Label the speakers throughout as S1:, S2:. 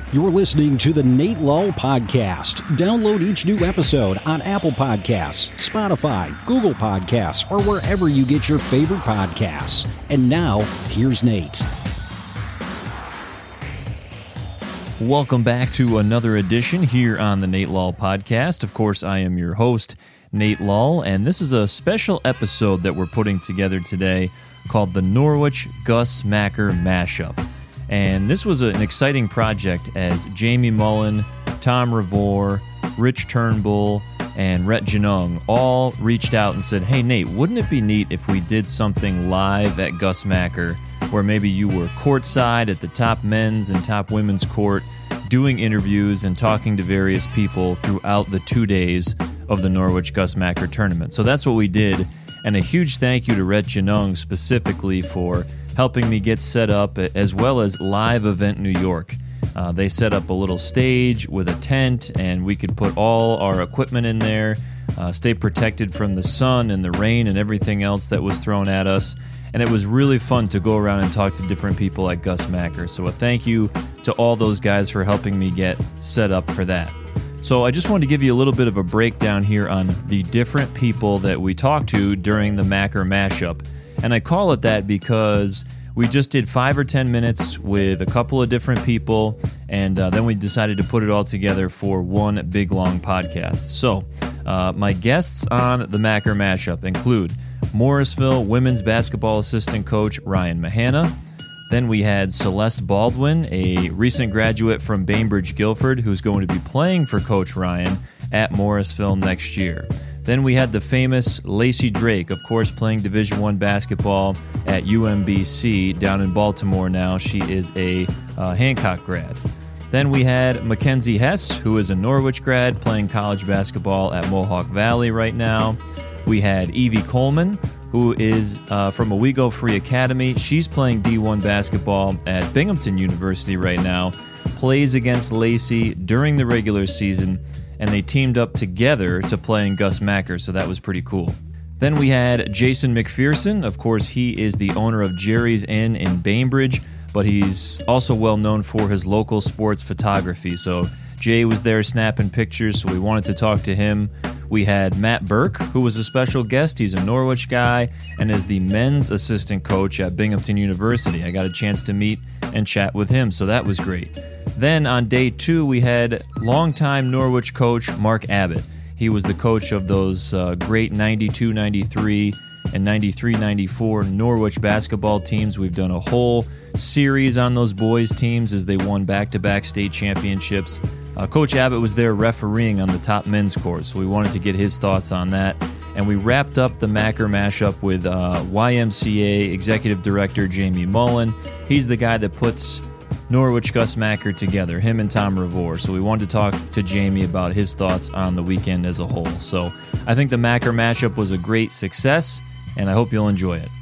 S1: You're listening to the Nate Lull Podcast. Download each new episode on Apple Podcasts, Spotify, Google Podcasts, or wherever you get your favorite podcasts. And now, here's Nate.
S2: Welcome back to another edition here on the Nate Lull Podcast. Of course, I am your host, Nate Lull, and this is a special episode that we're putting together today called the Norwich Gus Macker Mashup. And this was an exciting project as Jamie Mullen, Tom Revore, Rich Turnbull, and Rhett Genung all reached out and said, hey, Nate, wouldn't it be neat if we did something live at Gus Macker where maybe you were courtside at the top men's and top women's court doing interviews and talking to various people throughout the 2 days of the Norwich Gus Macker tournament. So that's what we did. And a huge thank you to Rhett Genung specifically for helping me get set up, as well as Live Event New York. They set up a little stage with a tent, and we could put all our equipment in there, stay protected from the sun and the rain and everything else that was thrown at us. And it was really fun to go around and talk to different people at Gus Macker. So a thank you to all those guys for helping me get set up for that. So I just wanted to give you a little bit of a breakdown here on the different people that we talked to during the Macker Mashup. And I call it that because we just did 5 or 10 minutes with a couple of different people, and then we decided to put it all together for one big, long podcast. So my guests on the Macker Mashup include Morrisville women's basketball assistant coach Ryan Mahana. Then we had Celeste Baldwin, a recent graduate from Bainbridge Guilford, who's going to be playing for Coach Ryan at Morrisville next year. Then we had the famous Lacey Drake, of course, playing Division I basketball at UMBC down in Baltimore now. She is a Hancock grad. Then we had Mackenzie Hess, who is a Norwich grad playing college basketball at Mohawk Valley right now. We had Evie Coleman, who is from Owego Free Academy. She's playing D1 basketball at Binghamton University right now, plays against Lacey during the regular season, and they teamed up together to play in Gus Macker, so that was pretty cool. Then we had Jason McPherson. Of course, he is the owner of Jerry's Inn in Bainbridge, but he's also well known for his local sports photography. So Jay was there snapping pictures, so we wanted to talk to him. We had Matt Burke, who was a special guest. He's a Norwich guy and is the men's assistant coach at Binghamton University. I got a chance to meet and chat with him, so that was great. Then on day 2, we had longtime Norwich coach Mark Abbott. He was the coach of those great 92-93 and 93-94 Norwich basketball teams. We've done a whole series on those boys' teams as they won back-to-back state championships. Coach Abbott was there refereeing on the top men's court, so we wanted to get his thoughts on that. And we wrapped up the Macker Mashup with YMCA Executive Director Jamie Mullen. He's the guy that puts Norwich Gus Macker together, him and Tom Revore. So we wanted to talk to Jamie about his thoughts on the weekend as a whole. So I think the Macker Mashup was a great success, and I hope you'll enjoy it.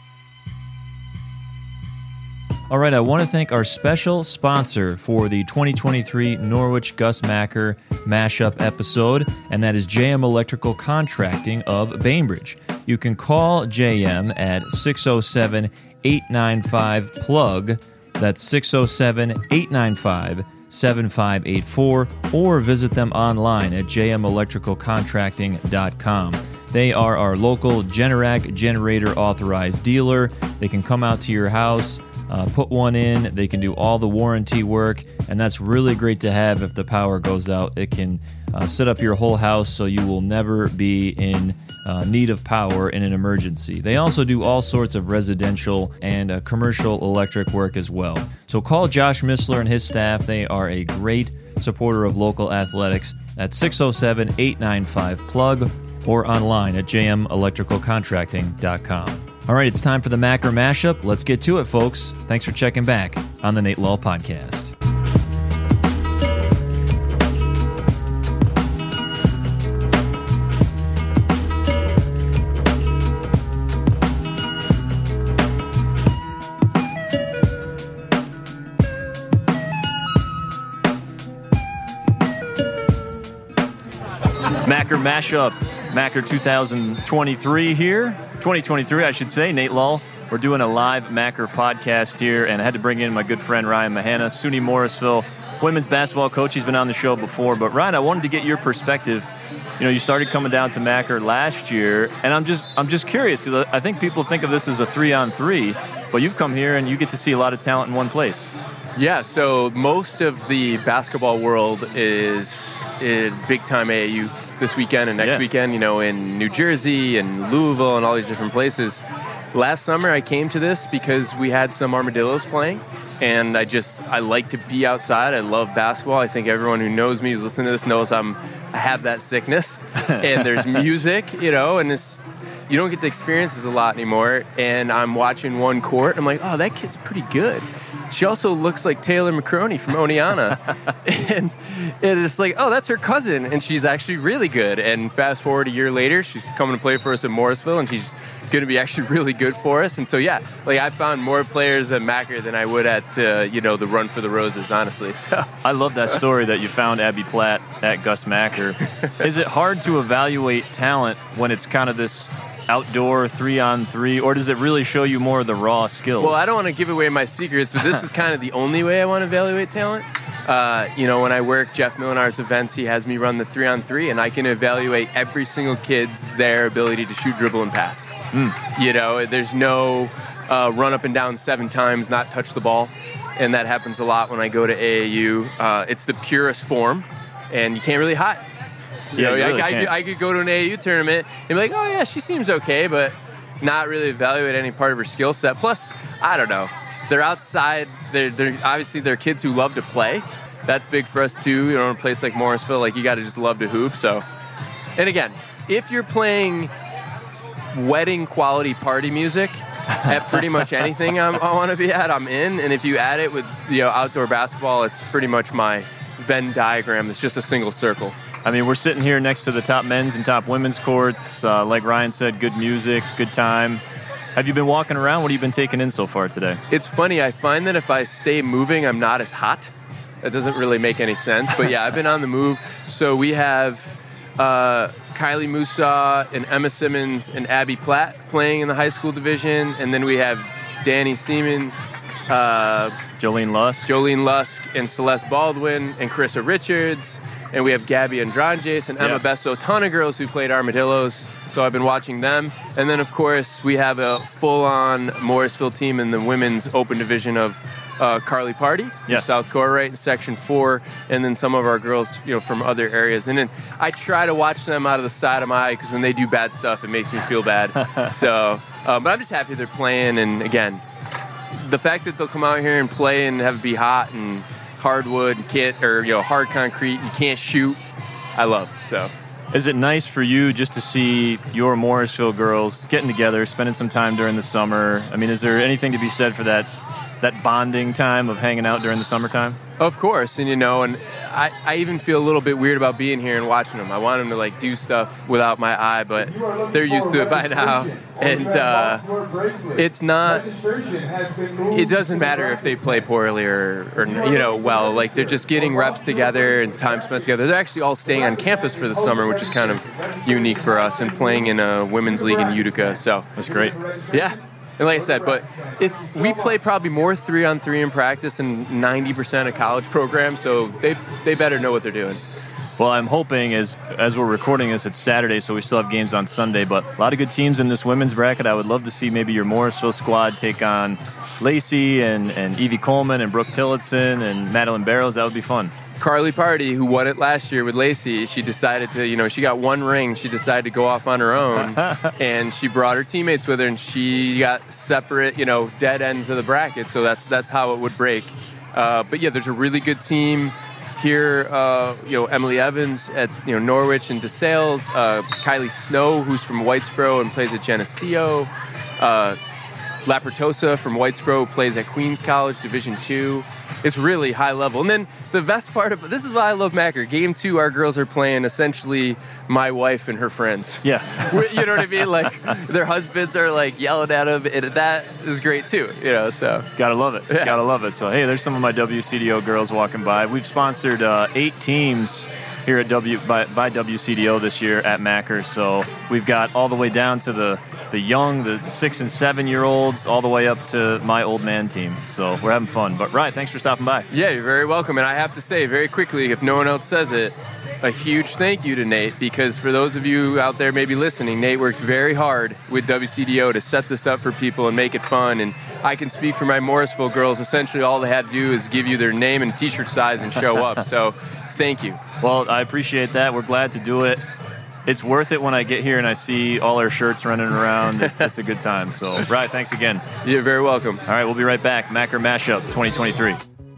S2: All right, I want to thank our special sponsor for the 2023 Norwich Gus Macker Mashup episode, and that is JM Electrical Contracting of Bainbridge. You can call JM at 607-895-PLUG. That's 607-895-7584, or visit them online at jmelectricalcontracting.com. They are our local Generac generator authorized dealer. They can come out to your house, put one in. They can do all the warranty work, and that's really great to have if the power goes out. It can set up your whole house so you will never be in need of power in an emergency. They also do all sorts of residential and commercial electric work as well. So call Josh Missler and his staff. They are a great supporter of local athletics at 607-895-PLUG or online at jmelectricalcontracting.com. All right, it's time for the Macker Mashup. Let's get to it, folks. Thanks for checking back on the Nate Lull Podcast. Macker Mashup, Macker 2023 here. 2023, I should say. Nate Lull. We're doing a live Macker podcast here, and I had to bring in my good friend Ryan Mahana, SUNY Morrisville women's basketball coach. He's been on the show before. But, Ryan, I wanted to get your perspective. You started coming down to Macker last year, and I'm just curious because I think people think of this as a 3-on-3, but you've come here and you get to see a lot of talent in one place.
S3: Yeah, so most of the basketball world is in big-time AAU this weekend and next weekend, in New Jersey and Louisville and all these different places. Last summer, I came to this because we had some Armadillos playing, and I like to be outside. I love basketball. I think everyone who knows me, who's listening to this, knows I have that sickness. And there's music, and you don't get to experience this a lot anymore. And I'm watching one court, and I'm like, oh, that kid's pretty good. She also looks like Taylor McCroney from Oneana. and it's like, oh, that's her cousin, and she's actually really good. And fast forward a year later, she's coming to play for us at Morrisville, and she's going to be actually really good for us. And so, I found more players at Macker than I would at, the Run for the Roses, honestly. So
S2: I love that story that you found Abby Platt at Gus Macker. Is it hard to evaluate talent when it's kind of this outdoor 3-on-3, or does it really show you more of the raw skills?
S3: Well, I don't want to give away my secrets, but this is kind of the only way I want to evaluate talent. When I work Jeff Millinar's events, he has me run the 3-on-3, and I can evaluate every single kid's their ability to shoot, dribble, and pass. There's no run up and down 7 times, not touch the ball, and that happens a lot when I go to AAU. It's the purest form, and you can't really hide. I could go to an AAU tournament and be like, oh, yeah, she seems okay, but not really evaluate any part of her skill set. Plus, I don't know. They're outside. They're obviously, they're kids who love to play. That's big for us, too. In a place like Morrisville, you got to just love to hoop. So, and again, if you're playing wedding quality party music at pretty much anything I want to be at, I'm in. And if you add it with outdoor basketball, it's pretty much my Venn diagram. It's just a single circle.
S2: I mean, we're sitting here next to the top men's and top women's courts. Like Ryan said, good music, good time. Have you been walking around? What have you been taking in so far today?
S3: It's funny. I find that if I stay moving, I'm not as hot. That doesn't really make any sense. But yeah, I've been on the move. So we have Kylie Musa and Emma Simmons and Abby Platt playing in the high school division. And then we have Danny Seaman, Jolene Lusk and Celeste Baldwin and Carissa Richards. And we have Gabby Andranges and Emma Besso, a ton of girls who played Armadillos. So I've been watching them. And then, of course, we have a full-on Morrisville team in the women's open division of Carly Party from South Core, right, in Section 4. And then some of our girls, from other areas. And then I try to watch them out of the side of my eye because when they do bad stuff, it makes me feel bad. So, but I'm just happy they're playing. And, again, the fact that they'll come out here and play and have it be hot and hardwood or hard concrete, you can't shoot, I love. So
S2: is it nice for you just to see your Morrisville girls getting together, spending some time during the summer? I mean, is there anything to be said for that bonding time of hanging out during the summertime?
S3: Of course, and and I even feel a little bit weird about being here and watching them. I want them to do stuff without my eye, but they're used to it by now. And it's not. It doesn't matter if they play poorly or well. They're just getting reps together and time spent together. They're actually all staying on campus for the summer, which is kind of unique for us, and playing in a women's league in Utica. So
S2: that's great.
S3: Yeah. And like I said, but if we play probably more 3-on-3 in practice than 90% of college programs, so they better know what they're doing.
S2: Well, I'm hoping as we're recording this, it's Saturday, so we still have games on Sunday, but a lot of good teams in this women's bracket. I would love to see maybe your Morrisville squad take on Lacey and Evie Coleman and Brooke Tillotson and Madeline Barrows. That would be fun.
S3: Carly Party, who won it last year with Lacey, she decided to, she got one ring. She decided to go off on her own, and she brought her teammates with her, and she got separate, dead ends of the bracket. So that's how it would break. But yeah, there's a really good team here. Emily Evans at Norwich and DeSales. Kylie Snow, who's from Whitesboro and plays at Geneseo. Lapertosa from Whitesboro plays at Queens College, Division II. It's really high level. And then the best part of this is why I love Macker. Game 2, our girls are playing essentially my wife and her friends.
S2: Yeah.
S3: You know what I mean? Their husbands are yelling at them, and that is great too, so.
S2: Gotta love it. Yeah. Gotta love it. So, hey, there's some of my WCDO girls walking by. We've sponsored 8 teams here at by WCDO this year at Macker. So we've got all the way down to the young, the 6 and 7-year-olds, all the way up to my old man team. So we're having fun. But Ryan, thanks for stopping by.
S3: Yeah, you're very welcome. And I have to say very quickly, if no one else says it, a huge thank you to Nate, because for those of you out there maybe listening, Nate worked very hard with WCDO to set this up for people and make it fun. And I can speak for my Morrisville girls. Essentially, all they had to do is give you their name and t-shirt size and show up. So thank you.
S2: Well, I appreciate that. We're glad to do it. It's worth it when I get here and I see all our shirts running around. It's a good time. So, Ryan, thanks again.
S3: You're very welcome.
S2: All right, we'll be right back. Macker Mashup 2023.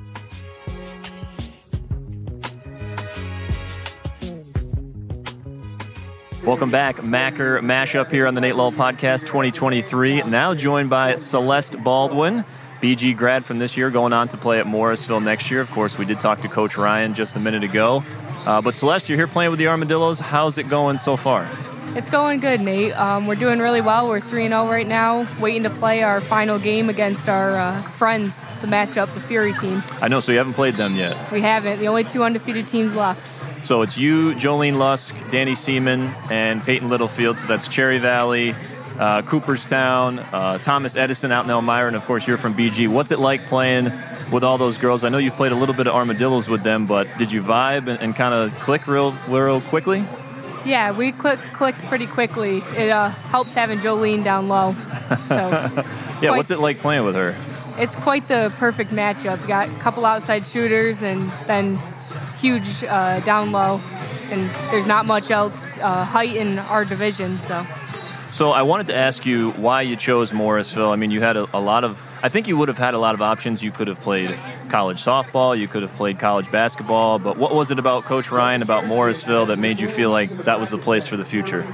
S2: Welcome back. Macker Mashup here on the Nate Lull Podcast 2023. Now joined by Celeste Baldwin, BG grad from this year, going on to play at Morrisville next year. Of course, we did talk to Coach Ryan just a minute ago. But Celeste, you're here playing with the Armadillos. How's it going so far?
S4: It's going good, Nate. We're doing really well. We're 3-0 right now, waiting to play our final game against our friends, the matchup, the Fury team.
S2: I know, so you haven't played them yet.
S4: We haven't. The only 2 undefeated teams left.
S2: So it's you, Jolene Lusk, Danny Seaman, and Peyton Littlefield. So that's Cherry Valley, Cooperstown, Thomas Edison out in Elmira, and of course you're from BG. What's it like playing with all those girls? I know you've played a little bit of Armadillos with them, but did you vibe and kind of click real quickly?
S4: Yeah, we clicked pretty quickly. It helps having Jolene down low. So
S2: yeah, what's it like playing with her?
S4: It's quite the perfect matchup. You got a couple outside shooters and then huge down low, and there's not much else height in our division. So
S2: I wanted to ask you why you chose Morrisville. I mean, you had a lot of, I think you would have had a lot of options. You could have played college softball, you could have played college basketball, but what was it about Coach Ryan, about Morrisville, that made you feel like that was the place for the future?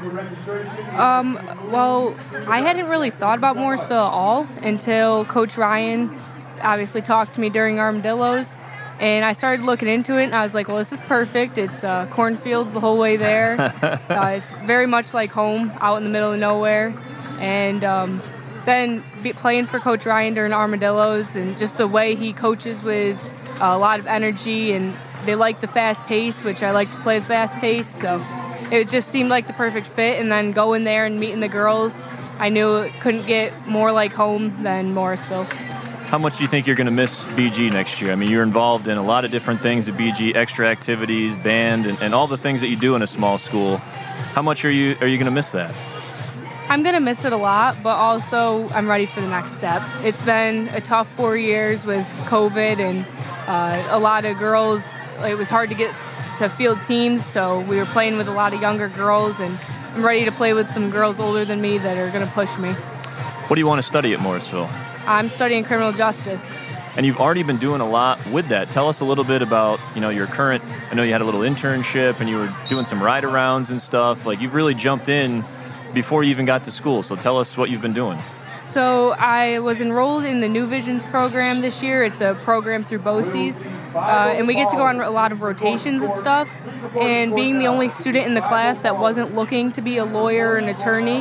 S4: Well, I hadn't really thought about Morrisville at all until Coach Ryan obviously talked to me during Armadillos. And I started looking into it, and I was like, well, this is perfect. It's cornfields the whole way there. It's very much like home, out in the middle of nowhere. And then playing for Coach Ryan during Armadillos, and just the way he coaches with a lot of energy, and they like the fast pace, which I like to play the fast pace. So it just seemed like the perfect fit. And then going there and meeting the girls, I knew it couldn't get more like home than Morrisville.
S2: How much do you think you're going to miss BG next year? I mean, you're involved in a lot of different things at BG, extra activities, band, and all the things that you do in a small school. How much are you going to miss that?
S4: I'm going to miss it a lot, but also I'm ready for the next step. It's been a tough 4 years with COVID and a lot of girls. It was hard to get to field teams, so we were playing with a lot of younger girls, and I'm ready to play with some girls older than me that are going to push me.
S2: What do you want to study at Morrisville?
S4: I'm studying criminal justice.
S2: And you've already been doing a lot with that. Tell us a little bit about, your current, I know you had a little internship and you were doing some ride-arounds and stuff. Like, you've really jumped in before you even got to school. So tell us what you've been doing.
S4: So I was enrolled in the New Visions program this year. It's a program through BOCES. And we get to go on a lot of rotations and stuff. And being the only student in the class that wasn't looking to be a lawyer or an attorney,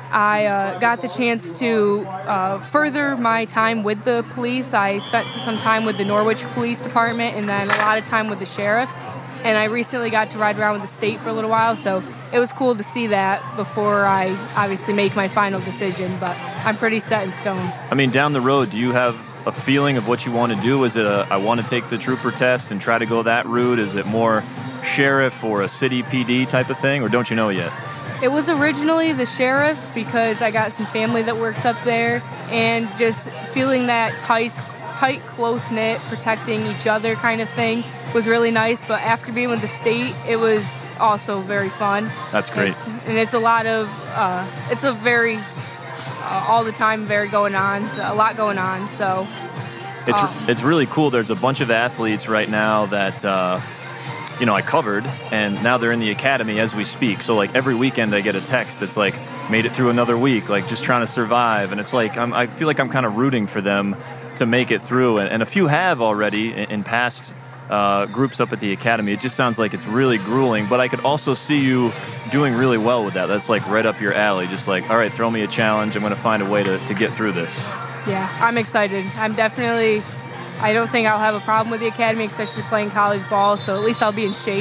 S4: I got the chance to further my time with the police. I spent some time with the Norwich Police Department and then a lot of time with the sheriffs. And I recently got to ride around with the state for a little while, so it was cool to see that before I obviously make my final decision. But I'm pretty set in stone.
S2: I mean, down the road, do you have a feeling of what you want to do? Is it I want to take the trooper test and try to go that route? Is it more sheriff or a city PD type of thing, or don't you know yet?
S4: It was originally the sheriffs because I got some family that works up there, and just feeling that tight, close-knit, protecting each other kind of thing was really nice. But after being with the state, it was also very fun.
S2: That's great.
S4: It's a lot of, it's a very, all the time, very going on, so a lot going on. So
S2: it's really cool. There's a bunch of athletes right now that I covered, and now they're in the academy as we speak. So like every weekend I get a text that's like, made it through another week, like just trying to survive. And it's like, I feel like I'm kind of rooting for them to make it through. And a few have already in past groups up at the academy. It just sounds like it's really grueling, but I could also see you doing really well with that. That's like right up your alley. Just like, all right, throw me a challenge. I'm going to find a way to get through this.
S4: Yeah, I'm excited. I don't think I'll have a problem with the academy, especially playing college ball, so at least I'll be in shape.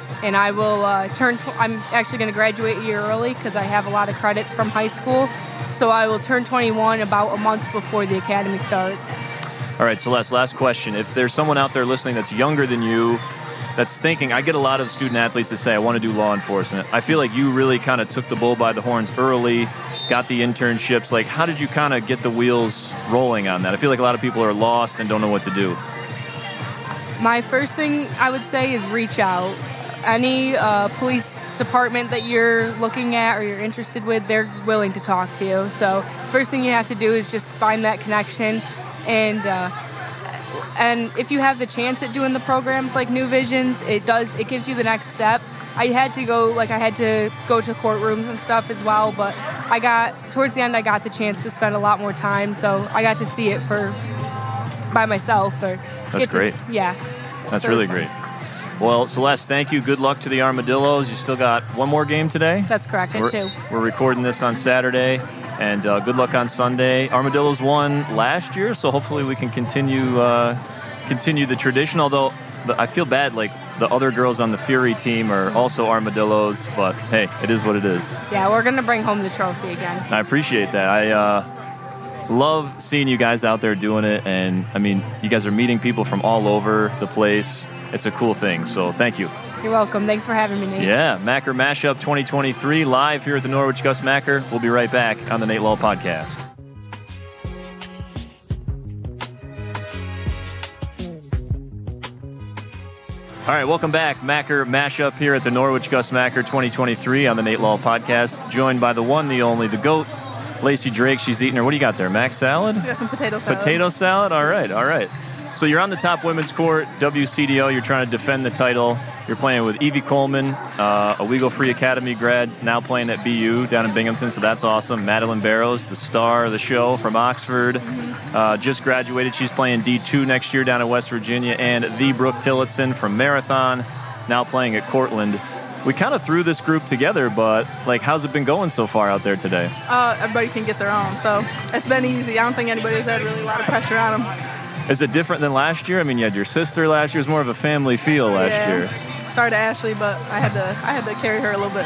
S4: and I will I'm actually going to graduate a year early because I have a lot of credits from high school. So I will turn 21 about a month before the academy starts.
S2: All right, Celeste, last question. If there's someone out there listening that's younger than you, that's thinking, I get a lot of student athletes that say, I want to do law enforcement. I feel like you really kind of took the bull by the horns early, got the internships. Like, how did you kind of get the wheels rolling on that? I feel like a lot of people are lost and don't know what to do.
S4: My first thing I would say is reach out. Any police department that you're looking at or you're interested with, they're willing to talk to you. So first thing you have to do is just find that connection. And if you have the chance at doing the programs like New Visions, it gives you the next step. I had to go to courtrooms and stuff as well, but towards the end I got the chance to spend a lot more time, so I got to see it by myself.
S2: That's great. That's really great. Well, Celeste, thank you. Good luck to the Armadillos. You still got one more game today?
S4: That's correct, I do.
S2: We're recording this on Saturday, and good luck on Sunday. Armadillos won last year, so hopefully we can continue the tradition, although I feel bad, like the other girls on the Fury team are also Armadillos, but hey, it is what it is.
S4: Yeah, we're going to bring home the trophy again.
S2: I appreciate that. I love seeing you guys out there doing it, and I mean, you guys are meeting people from all over the place. It's a cool thing, so thank you.
S4: You're welcome. Thanks for having me, Nate.
S2: Yeah, Macker Mashup 2023 live here at the Norwich Gus Macker. We'll be right back on the Nate Lull Podcast. All right, welcome back. Macker Mashup here at the Norwich Gus Macker 2023 on the Nate Lull Podcast. Joined by the one, the only, the GOAT, Lacey Drake. She's eating her, what do you got there, mac salad?
S5: I got some potato salad.
S2: Potato salad? All right. So you're on the top women's court, WCDO. You're trying to defend the title. You're playing with Evie Coleman, a Weagle Free Academy grad, now playing at BU down in Binghamton, so that's awesome. Madeline Barrows, the star of the show from Oxford, just graduated. She's playing D2 next year down in West Virginia. And the Brooke Tillotson from Marathon, now playing at Cortland. We kind of threw this group together, but like, how's it been going so far out there today?
S5: Everybody can get their own, so it's been easy. I don't think anybody's had really a lot of pressure on them.
S2: Is it different than last year? I mean, you had your sister last year. It was more of a family feel last year.
S5: Sorry to Ashley, but I had to carry her a little bit.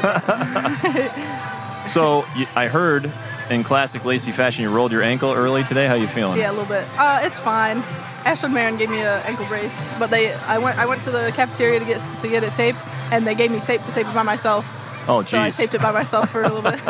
S2: So I heard in classic Lacey fashion, you rolled your ankle early today. How you feeling?
S5: Yeah, a little bit. It's fine. Ashland Marin gave me an ankle brace, but I went to the cafeteria to get it taped, and they gave me tape to tape it by myself.
S2: Oh, geez.
S5: So I taped it by myself for a little bit.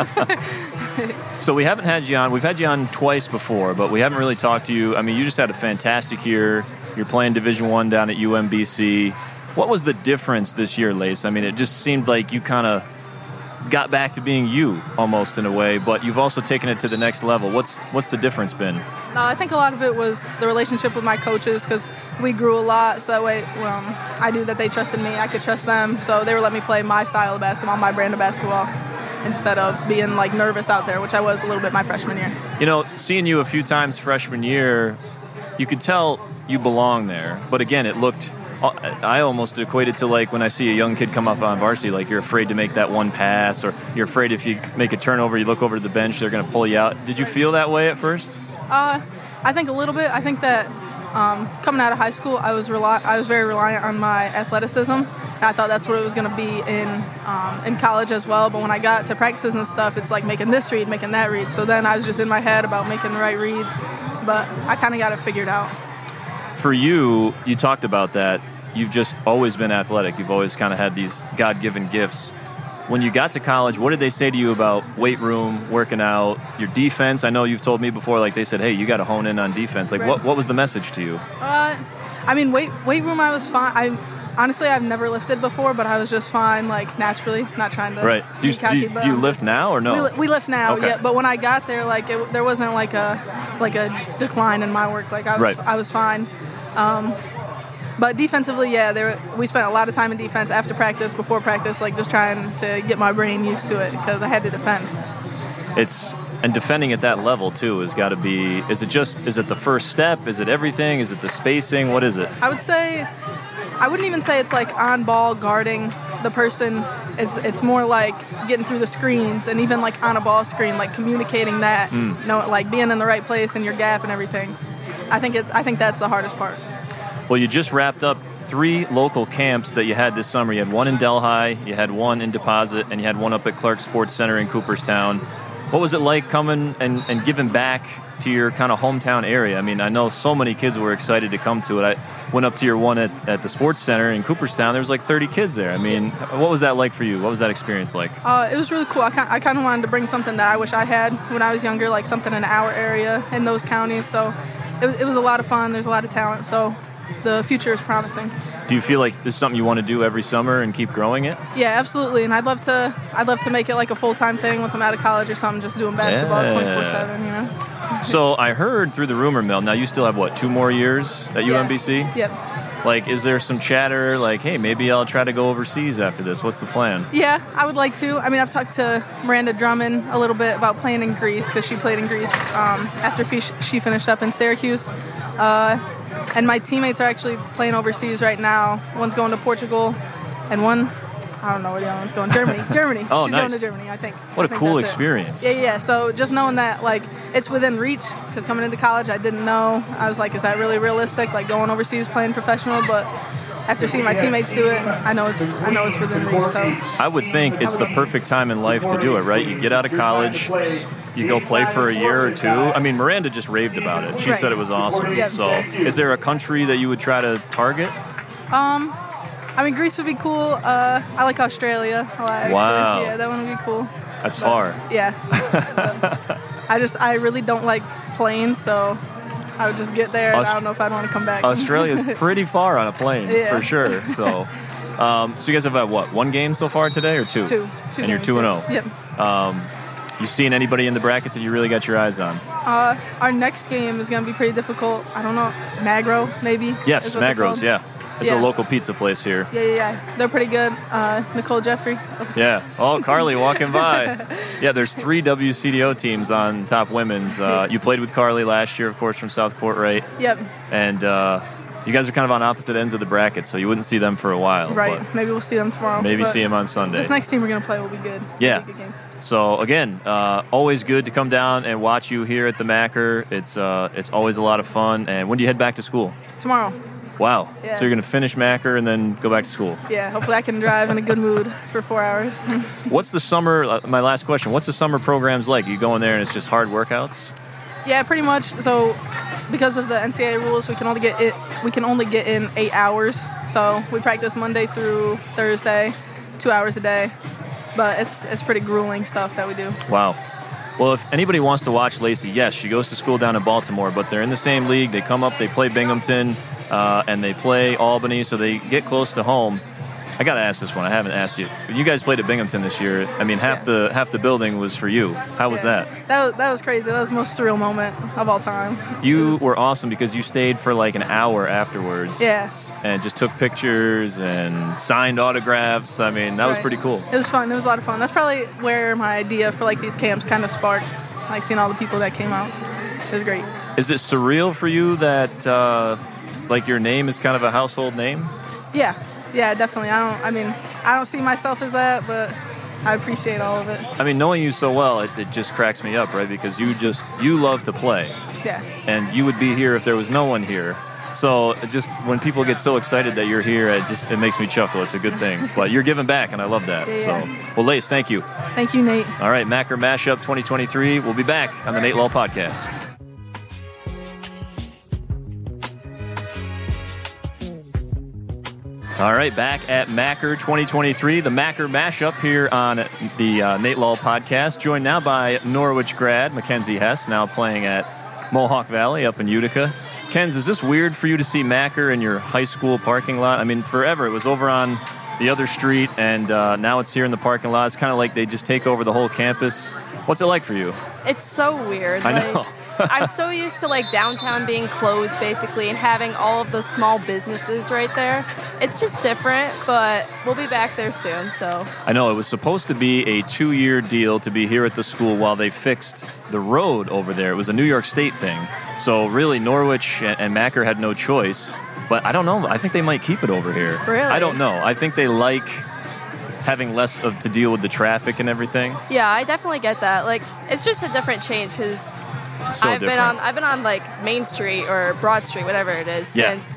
S2: So we haven't had you on. We've had you on twice before, but we haven't really talked to you. I mean, you just had a fantastic year. You're playing Division I down at UMBC. What was the difference this year, Lace? I mean, it just seemed like you kind of got back to being you almost in a way, but you've also taken it to the next level. What's the difference been?
S5: I think a lot of it was the relationship with my coaches, because we grew a lot, so that way I knew that they trusted me, I could trust them, so they would let me play my style of basketball, my brand of basketball, instead of being like nervous out there, which I was a little bit my freshman year. You know,
S2: seeing you a few times freshman year, you could tell you belong there, but again, it looked, I almost equated to like when I see a young kid come up on varsity, like you're afraid to make that one pass, or you're afraid if you make a turnover, you look over to the bench, they're going to pull you out. Did you feel that way at first?
S5: I think a little bit. I think that coming out of high school, I was very reliant on my athleticism, and I thought that's what it was going to be in college as well. But when I got to practices and stuff, it's like making this read, making that read. So then I was just in my head about making the right reads, but I kind of got it figured out.
S2: For you, you talked about that. You've just always been athletic. You've always kind of had these God-given gifts. When you got to college, what did they say to you about weight room, working out, your defense? I know you've told me before, like they said, hey, you got to hone in on defense. Like,
S5: right.
S2: what was the message to you?
S5: I mean, weight room, I was fine. Honestly, I've never lifted before, but I was just fine, like, naturally, not trying to
S2: right. Do you lift now or no?
S5: We lift now,
S2: okay.
S5: Yeah. But when I got there, like, there wasn't like a decline in my work. Like, I was fine. But defensively, yeah, we spent a lot of time in defense after practice, before practice, like just trying to get my brain used to it because I had to defend.
S2: And defending at that level too has got to be. Is it the first step? Is it everything? Is it the spacing? What is it?
S5: I wouldn't even say it's like on ball guarding the person. It's more like getting through the screens, and even like on a ball screen, like communicating that, like being in the right place and your gap and everything. I think that's the hardest part.
S2: Well, you just wrapped up 3 local camps that you had this summer. You had one in Delhi, you had one in Deposit, and you had one up at Clark Sports Center in Cooperstown. What was it like coming and giving back to your kind of hometown area? I mean, I know so many kids were excited to come to it. I went up to your one at the Sports Center in Cooperstown. There was like 30 kids there. I mean, what was that like for you? What was that experience like?
S5: It was really cool. I kind of wanted to bring something that I wish I had when I was younger, like something in our area in those counties. So it was a lot of fun. There's a lot of talent. So the future is promising.
S2: Do you feel like this is something you want to do every summer and keep growing it?
S5: Yeah, absolutely. And I'd love to make it like a full-time thing once I'm out of college or something, just doing basketball 24/7, you know?
S2: So I heard through the rumor mill, now you still have, 2 more years at UMBC?
S5: Yep.
S2: Like, is there some chatter, like, hey, maybe I'll try to go overseas after this? What's the plan?
S5: Yeah, I would like to. I mean, I've talked to Miranda Drummond a little bit about playing in Greece because she played in Greece after she finished up in Syracuse. And my teammates are actually playing overseas right now. One's going to Portugal, and one, I don't know where the other one's going. Germany.
S2: Oh,
S5: She's
S2: nice.
S5: going to Germany, I think.
S2: What a cool experience.
S5: Yeah. So just knowing that, like, it's within reach, because coming into college, I didn't know. I was like, is that really realistic? Like going overseas playing professional, but after seeing my teammates do it, I know it's within reach. So
S2: I would think it's the perfect time in life to do it, right? You get out of college, you go play for a year or 2. I mean, Miranda just raved about it. She said it was awesome.
S5: Yep.
S2: So is there a country that you would try to target?
S5: I mean, Greece would be cool. I like Australia a lot, actually.
S2: Wow.
S5: Yeah, that one would be cool.
S2: That's far.
S5: Yeah. I really don't like planes, so I would just get there, and I don't know if I'd want to come back.
S2: Australia's pretty far on a plane, for sure. So you guys have had, 1 game so far today, or 2?
S5: 2.
S2: And you're 2-0.
S5: Yep.
S2: You seen anybody in the bracket that you really got your eyes on?
S5: Our next game is going to be pretty difficult. I don't know. Magro, maybe?
S2: Yes, Magro's, yeah. It's a local pizza place here.
S5: Yeah. They're pretty good. Nicole Jeffrey.
S2: Yeah. Oh, Carly walking by. Yeah, there's 3 WCDO teams on top women's. You played with Carly last year, of course, from South Courtright.
S5: Yep.
S2: And you guys are kind of on opposite ends of the bracket, so you wouldn't see them for a while.
S5: Right. Maybe we'll see them tomorrow.
S2: Maybe see them on Sunday.
S5: This next team we're going to play will be good.
S2: Yeah.
S5: It'll be a good game.
S2: So, again, always good to come down and watch you here at the Macker. It's always a lot of fun. And when do you head back to school?
S5: Tomorrow.
S2: Wow.
S5: Yeah.
S2: So you're going to finish Macker and then go back to school?
S5: Yeah, hopefully I can drive in a good mood for 4 hours.
S2: What's the summer, my last question, what's the summer programs like? You go in there and it's just hard workouts?
S5: Yeah, pretty much. So because of the NCAA rules, we can only get in 8 hours. So we practice Monday through Thursday, 2 hours a day. But it's pretty grueling stuff that we do.
S2: Wow. Well, if anybody wants to watch Lacey, yes, she goes to school down in Baltimore, but they're in the same league. They come up, they play Binghamton, and they play Albany, so they get close to home. I got to ask this one. I haven't asked you. You guys played at Binghamton this year. I mean, half the building was for you. How was that?
S5: That was crazy. That was the most surreal moment of all time.
S2: You were awesome because you stayed for like an hour afterwards.
S5: Yeah.
S2: And just took pictures and signed autographs. I mean, that was pretty cool.
S5: It was fun. It was a lot of fun. That's probably where my idea for like these camps kind of sparked. Like seeing all the people that came out. It was great.
S2: Is it surreal for you that like your name is kind of a household name?
S5: Yeah, definitely. I don't see myself as that, but I appreciate all of it.
S2: I mean, knowing you so well, it just cracks me up, right? Because you love to play.
S5: Yeah.
S2: And you would be here if there was no one here. So just when people get so excited that you're here, it makes me chuckle. It's a good thing. But you're giving back, and I love that.
S5: Yeah.
S2: So, well, Lace, thank you.
S5: Thank you, Nate.
S2: All right, Macker Mashup 2023. We'll be back on the Nate Lull Podcast. All right, back at Macker 2023, the Macker Mashup here on the Nate Lull Podcast, joined now by Norwich grad Mackenzie Hess, now playing at Mohawk Valley up in Utica. Kenz, is this weird for you to see Macker in your high school parking lot? I mean, forever it was over on the other street, and now it's here in the parking lot. It's kind of like they just take over the whole campus. What's it like for you?
S4: It's so weird.
S2: I know.
S4: I'm so used to like downtown being closed basically and having all of those small businesses right there. It's just different, but we'll be back there soon. So
S2: I know it was supposed to be a 2-year deal to be here at the school while they fixed the road over there. It was a New York State thing. So really Norwich and Macker had no choice. But I don't know. I think they might keep it over here.
S4: Really? I
S2: don't know. I think they like having less to deal with the traffic and everything.
S4: Yeah, I definitely get that. Like, it's just a different change because I've been on like Main Street or Broad Street, whatever it is, since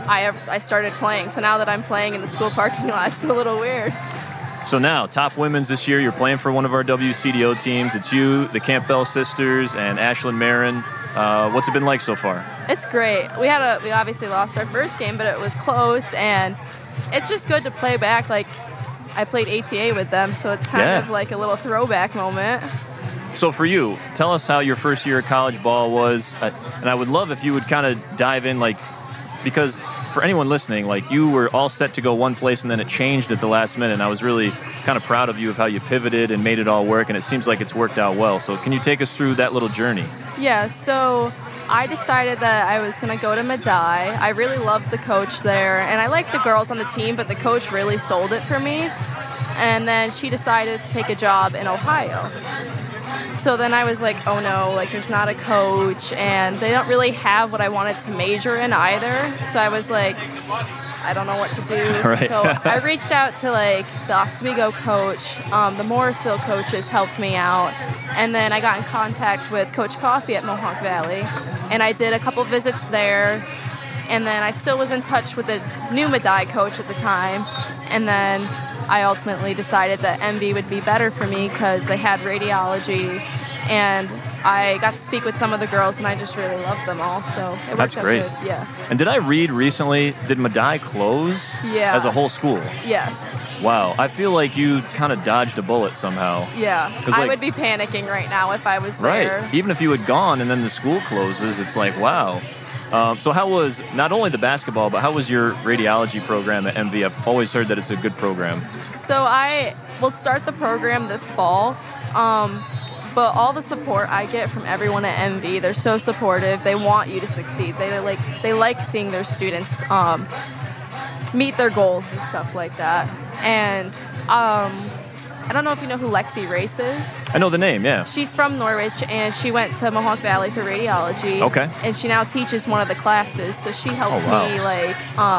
S6: I started playing. So now that I'm playing in the school parking lot, it's a little weird.
S2: So now, top women's this year, you're playing for one of our WCDO teams. It's you, the Campbell sisters, and Ashlyn Marin. What's it been like so far?
S6: It's great. We obviously lost our first game, but it was close, and it's just good to play back. Like, I played ATA with them, so it's kind of like a little throwback moment.
S2: So for you, tell us how your first year of college ball was, and I would love if you would kind of dive in, like, because for anyone listening, like, you were all set to go one place and then it changed at the last minute, and I was really kind of proud of you of how you pivoted and made it all work, and it seems like it's worked out well. So can you take us through that little journey?
S6: Yeah, so I decided that I was going to go to Medaille. I really loved the coach there, and I liked the girls on the team, but the coach really sold it for me. And then she decided to take a job in Ohio. So then I was like, oh no, like, there's not a coach, and they don't really have what I wanted to major in either. So I was like, I don't know what to do.
S2: Right.
S6: So I reached out to, like, the Oswego coach. The Morrisville coaches helped me out. And then I got in contact with Coach Coffey at Mohawk Valley. And I did a couple visits there. And then I still was in touch with the new Medaille coach at the time. And then I ultimately decided that MV would be better for me because they had radiology, and I got to speak with some of the girls, and I just really loved them all. So it worked
S2: That's
S6: out
S2: great.
S6: good. Yeah.
S2: And did I read recently, did Medaille close as a whole school?
S6: Yes.
S2: Wow. I feel like you kind of dodged a bullet somehow.
S6: Yeah.
S2: 'Cause,
S6: I
S2: like,
S6: would be panicking right now if I was there.
S2: Right. Even if you had gone and then the school closes, it's like, wow. So how was not only the basketball, but how was your radiology program at MV? I've always heard that it's a good program.
S6: So I will start the program this fall, but all the support I get from everyone at MV, they're so supportive. They want you to succeed. They like seeing their students meet their goals and stuff like that. And I don't know if you know who Lexi Race is.
S2: I know the name, yeah.
S6: She's from Norwich, and she went to Mohawk Valley for radiology.
S2: Okay.
S6: And she now teaches one of the classes, so she helped
S2: wow.
S6: me, like,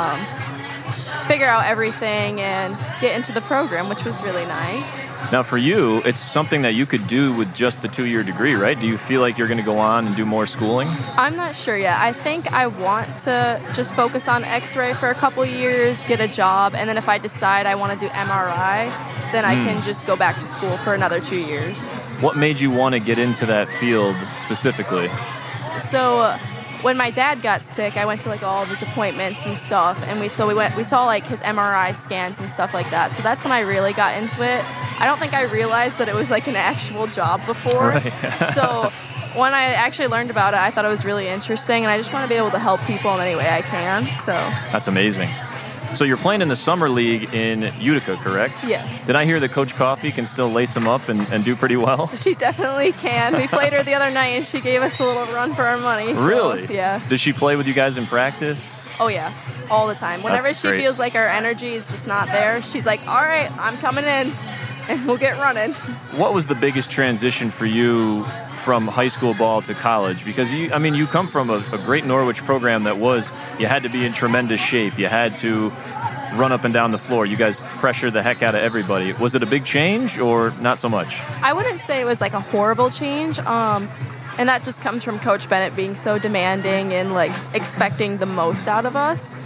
S6: figure out everything and get into the program, which was really nice.
S2: Now for you, it's something that you could do with just the 2-year degree, right? Do you feel like you're going to go on and do more schooling?
S6: I'm not sure yet. I think I want to just focus on X-ray for a couple years, get a job, and then if I decide I want to do MRI, then I can just go back to school for another 2 years.
S2: What made you want to get into that field specifically?
S6: So when my dad got sick, I went to, like, all of his appointments and stuff, and we saw, like, his MRI scans and stuff like that. So that's when I really got into it. I don't think I realized that it was, like, an actual job before.
S2: Right.
S6: So when I actually learned about it, I thought it was really interesting, and I just want to be able to help people in any way I can. So
S2: That's amazing. So you're playing in the summer league in Utica, correct?
S6: Yes.
S2: Did I hear that Coach Coffey can still lace them up and do pretty well?
S6: she definitely can. We played her the other night, and she gave us a little run for our money. So,
S2: Really?
S6: yeah.
S2: Does she play with you guys in practice?
S6: Oh, yeah. All the time. Whenever
S2: That's
S6: she
S2: great.
S6: feels like our energy is just not there, she's like, all right, I'm coming in, and we'll get running.
S2: What was the biggest transition for you from high school ball to college? Because you come from a great Norwich program that you had to be in tremendous shape. You had to run up and down the floor. You guys pressured the heck out of everybody. Was it a big change or not so much?
S6: I wouldn't say it was like a horrible change. And that just comes from Coach Bennett being so demanding and, like, expecting the most out of us.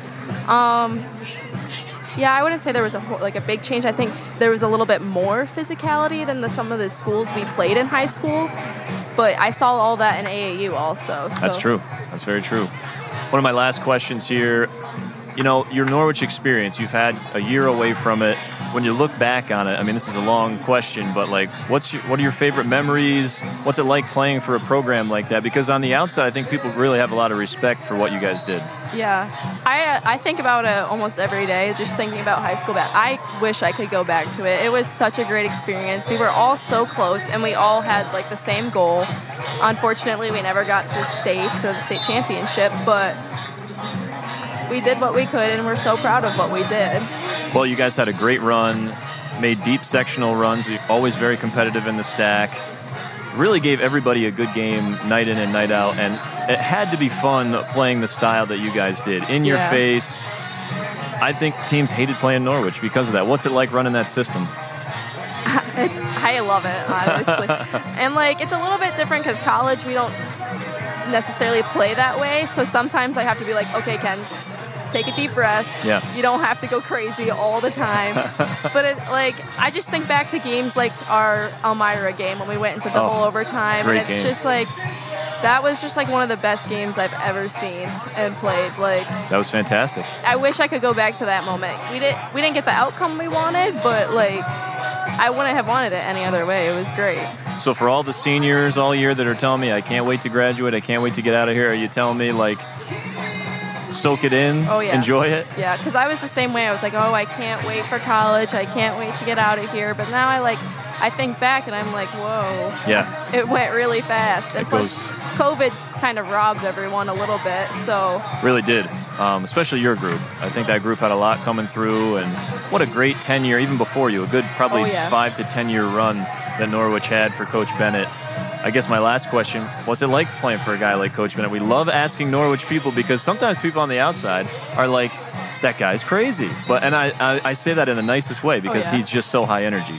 S6: Yeah, I wouldn't say there was a big change. I think there was a little bit more physicality than some of the schools we played in high school. But I saw all that in AAU also. So.
S2: That's true. That's very true. One of my last questions here, your Norwich experience, you've had a year away from it. When you look back on it, I mean, this is a long question, but, like, what are your favorite memories? What's it like playing for a program like that? Because on the outside, I think people really have a lot of respect for what you guys did.
S6: Yeah. I think about it almost every day, just thinking about high school. I wish I could go back to it. It was such a great experience. We were all so close, and we all had, like, the same goal. Unfortunately, we never got to the states or the state championship, but we did what we could, and we're so proud of what we did.
S2: Well, you guys had a great run, made deep sectional runs. We're always very competitive in the stack. Really gave everybody a good game night in and night out, and it had to be fun playing the style that you guys did. In your face. I think teams hated playing Norwich because of that. What's it like running that system?
S6: I love it, honestly. And, like, it's a little bit different because college, we don't necessarily play that way. So sometimes I have to be like, okay, Ken, take a deep breath.
S2: Yeah.
S6: You don't have to go crazy all the time. But I just think back to games like our Elmira game when we went into the whole overtime.
S2: Great
S6: And it's
S2: game.
S6: just like, that was just like one of the best games I've ever seen and played. Like,
S2: That was fantastic.
S6: I wish I could go back to that moment. We didn't get the outcome we wanted, but like, I wouldn't have wanted it any other way. It was great.
S2: So for all the seniors all year that are telling me, I can't wait to graduate, I can't wait to get out of here, are you telling me, like, soak it in,
S6: Oh, yeah.
S2: enjoy it?
S6: Yeah, because I was the same way. I was like, oh, I can't wait for college. I can't wait to get out of here. But now I think back and I'm like, whoa.
S2: Yeah.
S6: It went really fast. And
S2: It
S6: plus,
S2: goes-
S6: COVID kind of robbed everyone a little bit. So,
S2: Really did, especially your group. I think that group had a lot coming through, and what a great 10-year, even before you, a good probably
S6: Oh, yeah.
S2: 5 to 10-year run that Norwich had for Coach Bennett. I guess my last question, what's it like playing for a guy like Coach Bennett? We love asking Norwich people because sometimes people on the outside are like, that guy's crazy. And I say that in the nicest way because
S6: yeah.
S2: he's just so high energy.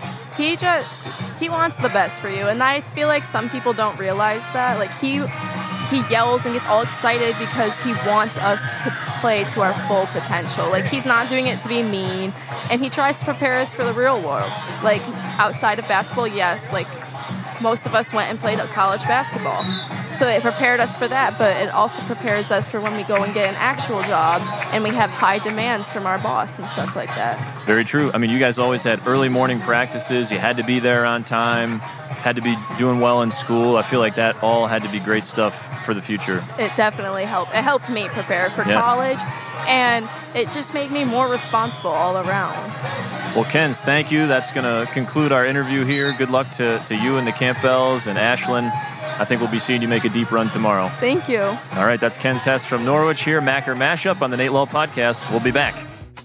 S6: he wants the best for you. And I feel like some people don't realize that. Like, he yells and gets all excited because he wants us to play to our full potential. Like, he's not doing it to be mean, and he tries to prepare us for the real world. Like, outside of basketball, yes, like, most of us went and played college basketball. So it prepared us for that, but it also prepares us for when we go and get an actual job and we have high demands from our boss and stuff like that.
S2: Very true. I mean, you guys always had early morning practices. You had to be there on time, had to be doing well in school. I feel like that all had to be great stuff for the future.
S6: It definitely helped. It helped me prepare for
S2: Yeah.
S6: college, and it just made me more responsible all around.
S2: Well, Kens, thank you. That's going to conclude our interview here. Good luck to you and the Campbells and Ashlyn. I think we'll be seeing you make a deep run tomorrow.
S6: Thank you.
S2: All right, that's Ken Hess from Norwich here, Macker Mashup on the Nate Law Podcast. We'll be back.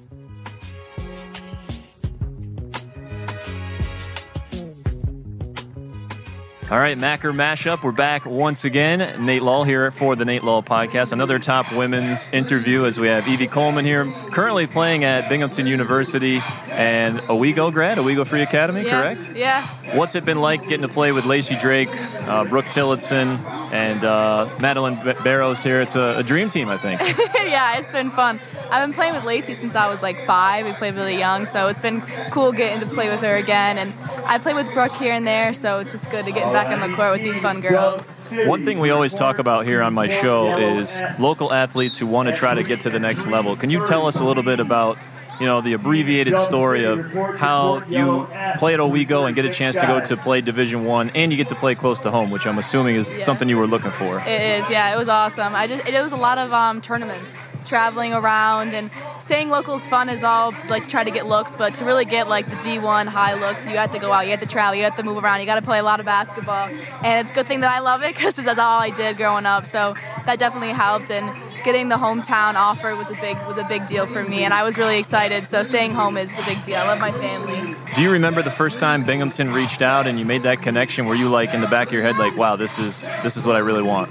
S2: All right, Macker Mashup. We're back once again. Nate Law here for the Nate Law Podcast. Another top women's interview as we have Evie Coleman here, currently playing at Binghamton University and Owego grad, Owego Free Academy, correct?
S6: Yeah.
S2: What's it been like getting to play with Lacey Drake, Brooke Tillotson, and Madeline Barrows here? It's a dream team, I think.
S7: Yeah, it's been fun. I've been playing with Lacey since I was like 5. We played really young, so it's been cool getting to play with her again. And I play with Brooke here and there, so it's just good to get back on the court with these fun girls.
S2: One thing we always talk about here on my show is local athletes who want to try to get to the next level. Can you tell us a little bit about, the abbreviated story of how you play at Owego and get a chance to go to play Division I, and you get to play close to home, which I'm assuming is something you were looking for.
S7: It is, yeah. It was awesome. It was a lot of tournaments, traveling around, and staying local is fun as all, like, try to get looks, but to really get, like, the D1 high looks, you have to go out, you have to travel, you have to move around, you got to play a lot of basketball, and it's a good thing that I love it because that's all I did growing up, so that definitely helped, and getting the hometown offer was a big deal for me, and I was really excited, so staying home is a big deal. I love my family.
S2: Do you remember the first time Binghamton reached out and you made that connection? Were you, like, in the back of your head, like, wow, this is what I really want?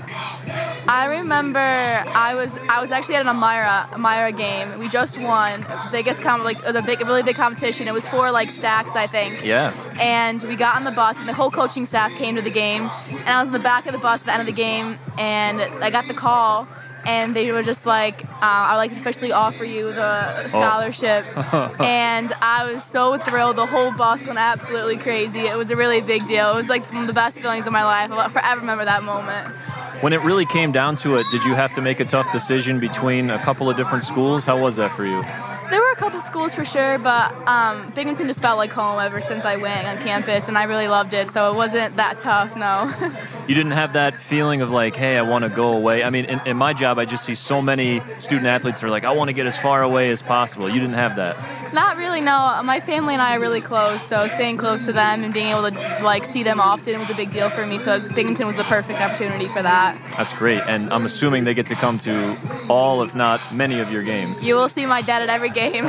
S7: I remember I was actually at an Elmira game. We just won. Biggest really big competition. It was for like stacks, I think.
S2: Yeah.
S7: And we got on the bus, and the whole coaching staff came to the game. And I was in the back of the bus at the end of the game, and I got the call, and they were just like, "I'd like to officially offer you the scholarship." And I was so thrilled. The whole bus went absolutely crazy. It was a really big deal. It was like one of the best feelings of my life. I'll forever remember that moment.
S2: When it really came down to it, did you have to make a tough decision between a couple of different schools? How was that for you?
S7: There were a couple schools for sure, but Binghamton just felt like home ever since I went on campus, and I really loved it, so it wasn't that tough, no.
S2: You didn't have that feeling of like, hey, I want to go away? I mean, in my job, I just see so many student athletes that are like, I want to get as far away as possible. You didn't have that.
S7: Not really, no. My family and I are really close, so staying close to them and being able to like see them often was a big deal for me, so Binghamton was the perfect opportunity for that.
S2: That's great, and I'm assuming they get to come to all, if not many, of your games.
S7: You will see my dad at every game.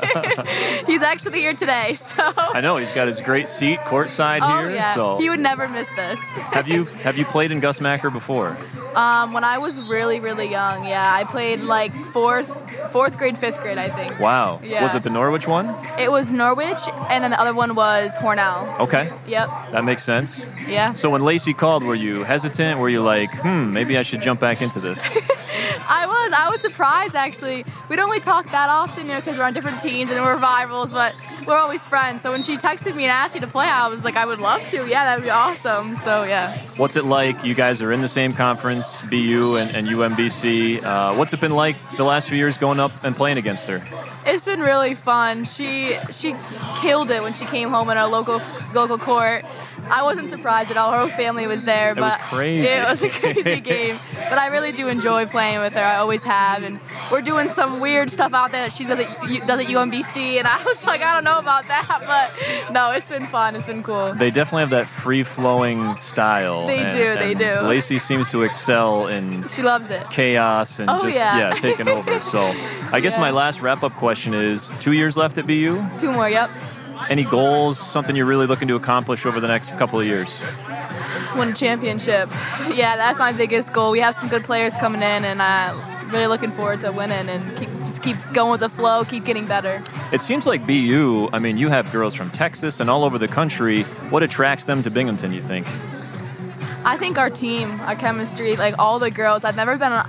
S7: He's actually here today, so.
S2: I know, he's got his great seat courtside here.
S7: Yeah.
S2: So
S7: He would never miss this.
S2: Have you played in Gus Macker before?
S7: When I was really, really young, yeah. I played like fourth grade, fifth grade, I think.
S2: Wow.
S7: Yeah.
S2: Was it the Norwich one?
S7: It was Norwich, and then the other one was Hornell.
S2: Okay.
S7: Yep.
S2: That makes sense.
S7: Yeah.
S2: So when Lacey called, were you hesitant? Were you like, maybe I should jump back into this?
S7: I was. I was surprised, actually. We don't really talk that often, because we're on different teams and we're rivals, but we're always friends. So when she texted me and asked me to play, I was like, I would love to. Yeah, that would be awesome. So, yeah.
S2: What's it like? You guys are in the same conference, BU and UMBC. What's it been like the last few years going up and playing against her?
S7: It's been really fun. She killed it when she came home in our local court. I wasn't surprised at all. Her whole family was there.
S2: It was crazy.
S7: It was a crazy game. But I really do enjoy playing with her. I always have. And we're doing some weird stuff out there that she does at UMBC. And I was like, I don't know about that. But no, it's been fun. It's been cool.
S2: They definitely have that free-flowing style.
S7: They do.
S2: Lacey seems to excel in
S7: she loves it.
S2: Chaos and taking over. So I guess my last wrap-up question is, 2 years left at BU?
S7: 2 more, yep.
S2: Any goals, something you're really looking to accomplish over the next couple of years?
S7: Win a championship. Yeah, that's my biggest goal. We have some good players coming in, and really looking forward to winning and keep going with the flow, keep getting better.
S2: It seems like BU, you have girls from Texas and all over the country. What attracts them to Binghamton, you think?
S7: I think our team, our chemistry, all the girls. I've never been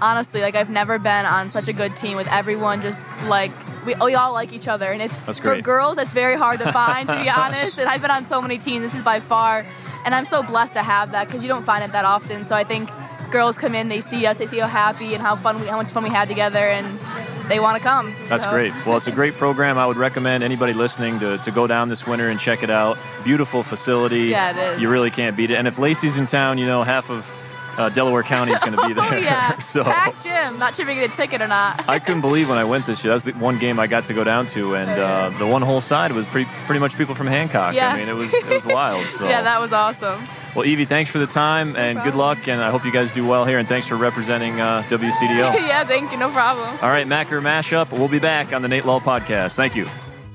S7: on such a good team with everyone just we all like each other, and
S2: that's great.
S7: For girls, it's very hard to find, to be honest. And I've been on so many teams. This is by far, and I'm so blessed to have that because you don't find it that often. So I think girls come in, they see us, they see how happy and how much fun we had together, and they want to come.
S2: That's great. Well, it's a great program. I would recommend anybody listening to go down this winter and check it out. Beautiful facility.
S7: Yeah, it is.
S2: You really can't beat it. And if Lacey's in town, half of Delaware County is going to be there.
S7: Oh, yeah.
S2: So
S7: packed gym. Not sure if we get a ticket or not.
S2: I couldn't believe when I went this year. That was the one game I got to go down to, and the one whole side was pretty much people from Hancock.
S7: Yeah.
S2: It was wild. So.
S7: Yeah, that was awesome.
S2: Well, Evie, thanks for the time, and good luck, and I hope you guys do well here, and thanks for representing WCDO.
S7: Yeah, thank you. No problem.
S2: All right, Macker Mashup. We'll be back on the Nate Lull Podcast. Thank you.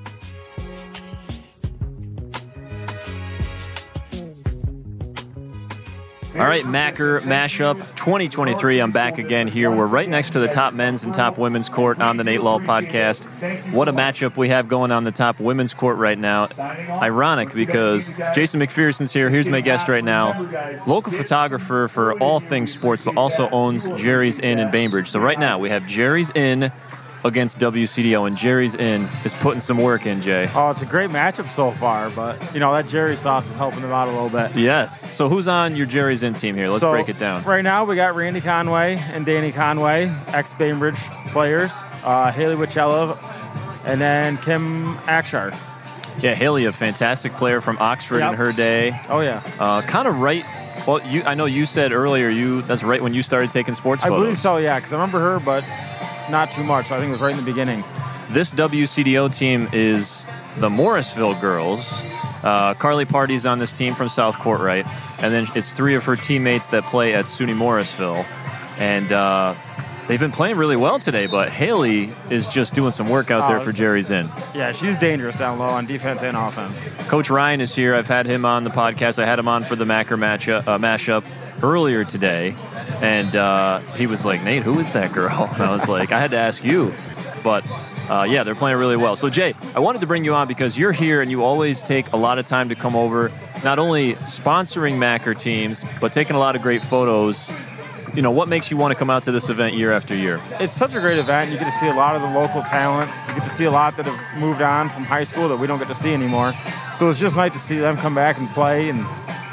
S2: All right, Macker Mashup 2023. I'm back again here. We're right next to the top men's and top women's court on the Nate Lull Podcast. What a matchup we have going on the top women's court right now. Ironic because Jason McPherson's here. Here's my guest right now. Local photographer for all things sports, but also owns Jerry's Inn in Bainbridge. So right now we have Jerry's Inn against WCDO, and Jerry's Inn is putting some work in, Jay.
S8: Oh, it's a great matchup so far, but, that Jerry sauce is helping them out a little bit.
S2: Yes. So who's on your Jerry's Inn team here? Let's break it down.
S8: Right now, we got Randy Conway and Danny Conway, ex-Bainbridge players, Haley Wichella, and then Kim Akshar.
S2: Yeah, Haley, a fantastic player from Oxford in her day.
S8: Oh, yeah.
S2: Kind of right. Well, I know you said earlier that's right when you started taking sports photos.
S8: I believe so, yeah, because I remember her, but not too much. So I think it was right in the beginning.
S2: This WCDO team is the Morrisville girls. Carly Party's on this team from South Courtright, and then it's 3 of her teammates that play at SUNY Morrisville. And they've been playing really well today, but Haley is just doing some work out there for Jerry's Inn.
S8: Yeah, she's dangerous down low on defense and offense.
S2: Coach Ryan is here. I've had him on the podcast. I had him on for the Macker mashup earlier today. And he was like, Nate, who is that girl? And I was like, I had to ask you. But, they're playing really well. So, Jay, I wanted to bring you on because you're here and you always take a lot of time to come over, not only sponsoring Macker teams, but taking a lot of great photos. What makes you want to come out to this event year after year?
S8: It's such a great event. You get to see a lot of the local talent. You get to see a lot that have moved on from high school that we don't get to see anymore. So it's just nice to see them come back and play, and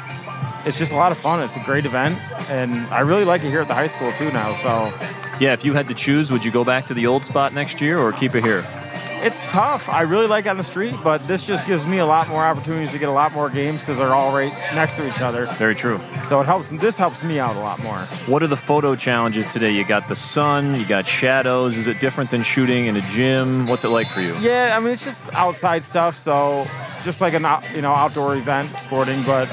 S8: it's just a lot of fun. It's a great event, and I really like it here at the high school too now. So,
S2: yeah, if you had to choose, would you go back to the old spot next year or keep it here?
S8: It's tough. I really like it on the street, but this just gives me a lot more opportunities to get a lot more games because they're all right next to each other.
S2: Very true.
S8: So this helps me out a lot more.
S2: What are the photo challenges today? You got the sun, you got shadows. Is it different than shooting in a gym? What's it like for you?
S8: Yeah, it's just outside stuff, so just like an outdoor event, sporting, but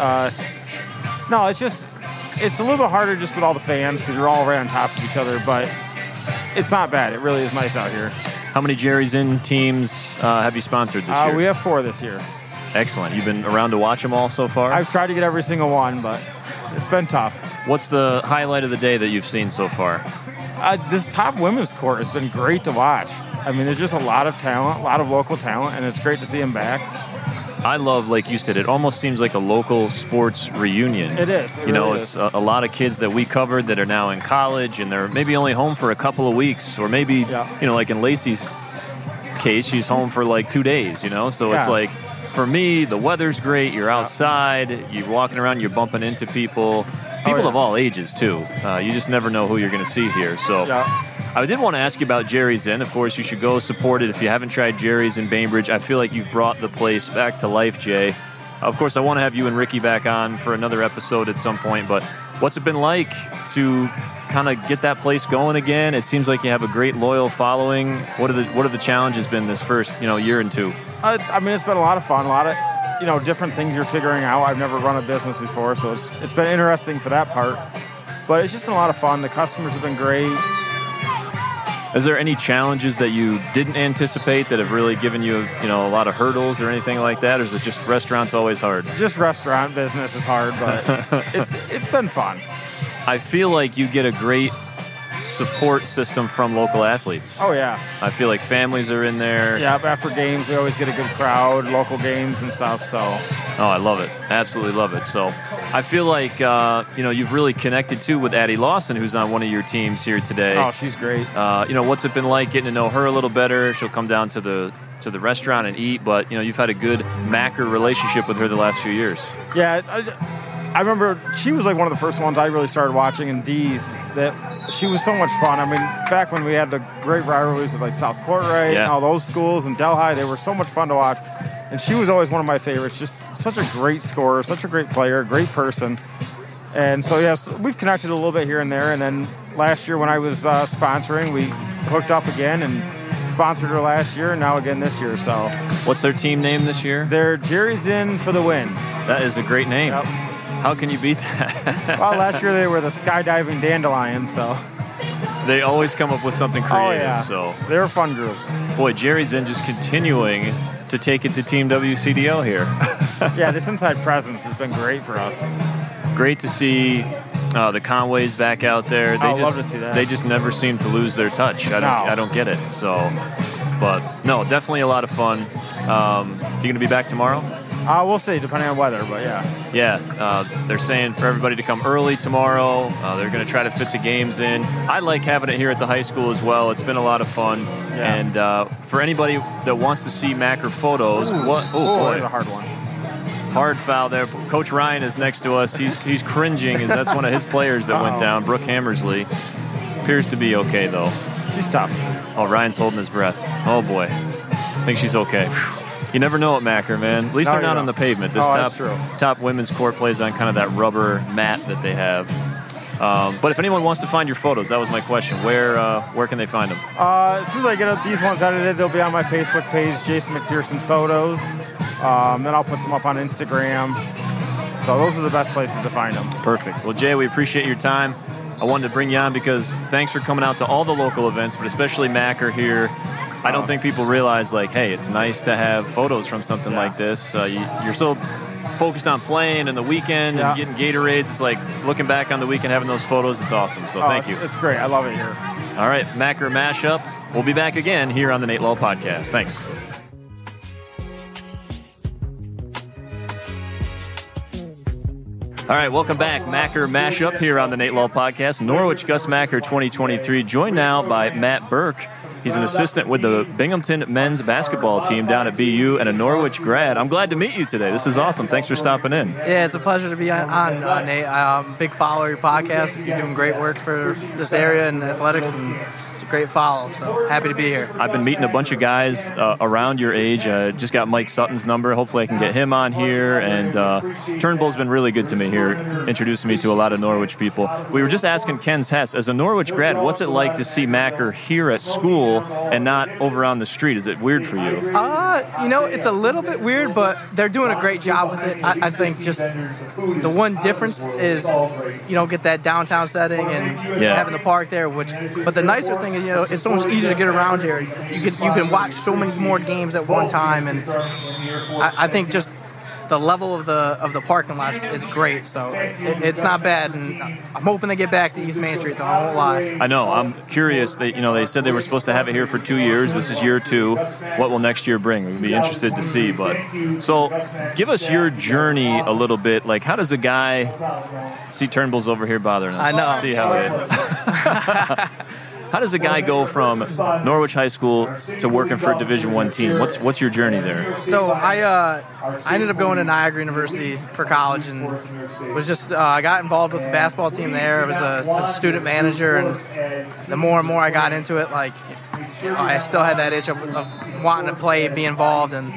S8: no, it's a little bit harder just with all the fans because you're all right on top of each other, but it's not bad. It really is nice out here.
S2: How many Jerry's Inn teams have you sponsored this year?
S8: We have 4 this year.
S2: Excellent. You've been around to watch them all so far?
S8: I've tried to get every single one, but it's been tough.
S2: What's the highlight of the day that you've seen so far?
S8: This top women's court has been great to watch. There's just a lot of talent, a lot of local talent, and it's great to see them back.
S2: I love, like you said, it almost seems like a local sports reunion.
S8: It is. It really
S2: it's
S8: is.
S2: a lot of kids that we covered that are now in college, and they're maybe only home for a couple of weeks, or maybe, like in Lacey's case, she's home for like 2 days, So it's like, for me, the weather's great. You're outside. You're walking around. You're bumping into people of all ages, too. You just never know who you're going to see here. So I did want to ask you about Jerry's Inn. Of course, you should go support it. If you haven't tried Jerry's in Bainbridge, I feel like you've brought the place back to life, Jay. Of course, I want to have you and Ricky back on for another episode at some point, but what's it been like to kind of get that place going again? It seems like you have a great loyal following. What are the challenges been this first year and two?
S8: I mean, it's been a lot of fun, a lot of different things you're figuring out. I've never run a business before, so it's been interesting for that part. But it's just been a lot of fun. The customers have been great.
S2: Is there any challenges that you didn't anticipate that have really given you, a lot of hurdles or anything like that? Or is it just restaurants always hard?
S8: Just restaurant business is hard, but it's been fun.
S2: I feel like you get a great support system from local athletes.
S8: Oh, yeah.
S2: I feel like families are in there.
S8: Yeah, after games, we always get a good crowd, local games and stuff, so.
S2: Oh, I love it. Absolutely love it. So I feel like, you've really connected, too, with Addie Lawson, who's on one of your teams here today.
S8: Oh, she's great.
S2: What's it been like getting to know her a little better? She'll come down to the restaurant and eat, but, you've had a good Macker relationship with her the last few years.
S8: Yeah, I remember she was like one of the first ones I really started watching in D's. That she was so much fun. I mean, back when we had the great rivalries with like South Courtright and all those schools and Delhi, they were so much fun to watch. And she was always one of my favorites. Just such a great scorer, such a great player, great person. And so, yes, we've connected a little bit here and there. And then last year when I was sponsoring, we hooked up again and sponsored her last year and now again this year. So,
S2: what's their team name this year?
S8: They're Jerry's Inn for the win.
S2: That is a great name.
S8: Yep.
S2: How can you beat that?
S8: Well, last year they were the skydiving dandelions, so.
S2: They always come up with something creative.
S8: Oh, yeah.
S2: So
S8: they're a fun group.
S2: Boy, Jerry's Inn just continuing to take it to Team WCDL here.
S8: Yeah, this inside presence has been great for us.
S2: Great to see the Conways back out there.
S8: Love to see that.
S2: They just never seem to lose their touch. I don't get it. So, but no, definitely a lot of fun. You going to be back tomorrow?
S8: We'll see, depending on weather, but yeah.
S2: Yeah, they're saying for everybody to come early tomorrow. They're going to try to fit the games in. I like having it here at the high school as well. It's been a lot of fun.
S8: Yeah.
S2: And for anybody that wants to see Macker photos, boy,
S8: that's a hard one.
S2: Hard foul there. Coach Ryan is next to us. He's cringing as that's one of his players that went down, Brooke Hammersley. Appears to be okay, though.
S8: She's tough.
S2: Oh, Ryan's holding his breath. Oh, boy. I think she's okay. Whew. You never know at Macker, man. At least they're not on the pavement. This top women's court plays on kind of that rubber mat that they have. But if anyone wants to find your photos, that was my question. Where can they find them?
S8: As soon as I get these ones edited, they'll be on my Facebook page, Jason McPherson Photos. Then I'll put some up on Instagram. So those are the best places to find them.
S2: Perfect. Well, Jay, we appreciate your time. I wanted to bring you on because thanks for coming out to all the local events, but especially Macker here. I don't think people realize, hey, it's nice to have photos from something like this. You're so focused on playing and the weekend and getting Gatorades. It's like looking back on the weekend, having those photos. It's awesome. So thank you.
S8: It's great. I love it here.
S2: All right, Macker Mashup. We'll be back again here on the Nate Lull Podcast. Thanks. All right, welcome back. Macker Mashup here on the Nate Lull Podcast. Norwich Gus Macker 2023, joined now by Matt Burke. He's an assistant with the Binghamton men's basketball team down at BU and a Norwich grad. I'm glad to meet you today. This is awesome. Thanks for stopping in.
S9: Yeah, it's a pleasure to be on Nate. I'm a big follower of your podcast. You're doing great work for this area and athletics, and it's a great follow. So happy to be here.
S2: I've been meeting a bunch of guys around your age. Just got Mike Sutton's number. Hopefully I can get him on here. And Turnbull's been really good to me here, introducing me to a lot of Norwich people. We were just asking Ken's Hess, as a Norwich grad, what's it like to see Macker here at school and not over on the street? Is it weird for you?
S9: It's a little bit weird, but they're doing a great job with it. I think just the one difference is you don't get that downtown setting and having the park there. But the nicer thing is, it's so much easier to get around here. You can watch so many more games at one time, and I think just the level of the parking lots is great. So it's not bad, and I'm hoping they get back to East Main Street, though. I won't lie.
S2: I know. I'm curious. They said they were supposed to have it here for 2 years. This is year 2. What will next year bring? We'd be interested to see. But so, give us your journey a little bit. Like, how does a guy see Turnbull's over here bothering us?
S9: I know.
S2: See how it. How does a guy go from Norwich High School to working for a Division I team? What's your journey there?
S9: So I ended up going to Niagara University for college, and was just I got involved with the basketball team there. I was a student manager, and the more and more I got into it, like, I still had that itch of wanting to play, be involved, and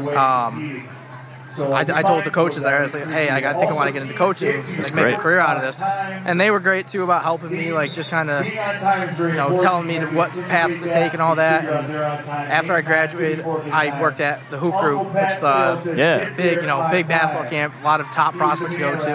S9: I told the coaches there, I was like, hey, I think I want to get into coaching, make a career out of this. And they were great, too, about helping me, like, just kind of, telling me what paths to take and all that. And after I graduated, I worked at the Hoop Group, which is a big basketball camp, a lot of top prospects go to.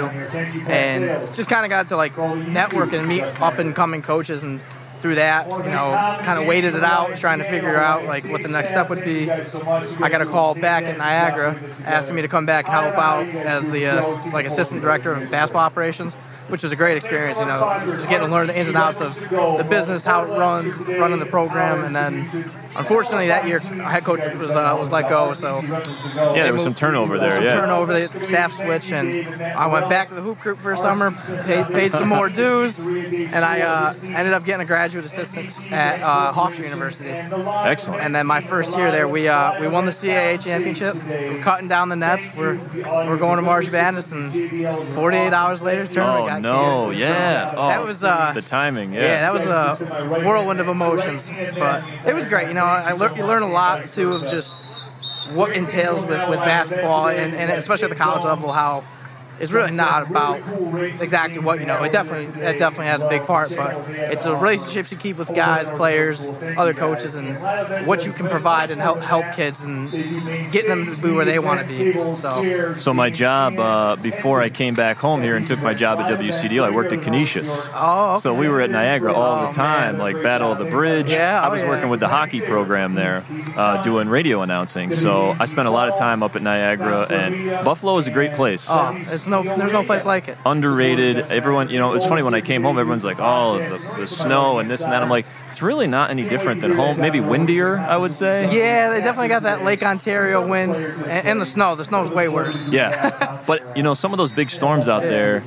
S9: And just kind of got to, like, network and meet up-and-coming coaches, and through that, kind of waited it out, trying to figure out like what the next step would be. I got a call back at Niagara asking me to come back and help out as the assistant director of basketball operations, which was a great experience. Just getting to learn the ins and outs of the business, how it runs, running the program, and then unfortunately that year our head coach was let go. So
S2: there was some turnover there.
S9: The staff switch, and I went back to the Hoop Group for a summer, paid some more dues, and I ended up getting a graduate assistant at Hofstra University.
S2: Excellent.
S9: And then my first year there, we won the CAA championship. We're cutting down the nets. We're going to March Madness, and 48 hours later, tournament got canceled.
S2: Yeah.
S9: So that was
S2: the timing. Yeah,
S9: that was a whirlwind of emotions, but it was great. You learn a lot too of just what entails with basketball, and especially at the college level, how it's really not about exactly what It definitely has a big part, but it's the relationships you keep with guys, players, other coaches, and what you can provide and help kids and getting them to be where they want to be.
S2: So my job before I came back home here and took my job at WCDO, I worked at Canisius.
S9: Oh, okay.
S2: So we were at Niagara all the time, like Battle of the Bridge.
S9: Yeah,
S2: I was working with the hockey program there, doing radio announcing. So I spent a lot of time up at Niagara, and Buffalo is a great place.
S9: There's no place like it.
S2: Underrated. Everyone, it's funny when I came home, everyone's like, oh, the snow and this and that. I'm like, it's really not any different than home. Maybe windier, I would say.
S9: Yeah, they definitely got that Lake Ontario wind and the snow. The snow's way worse.
S2: Yeah. But, some of those big storms out there,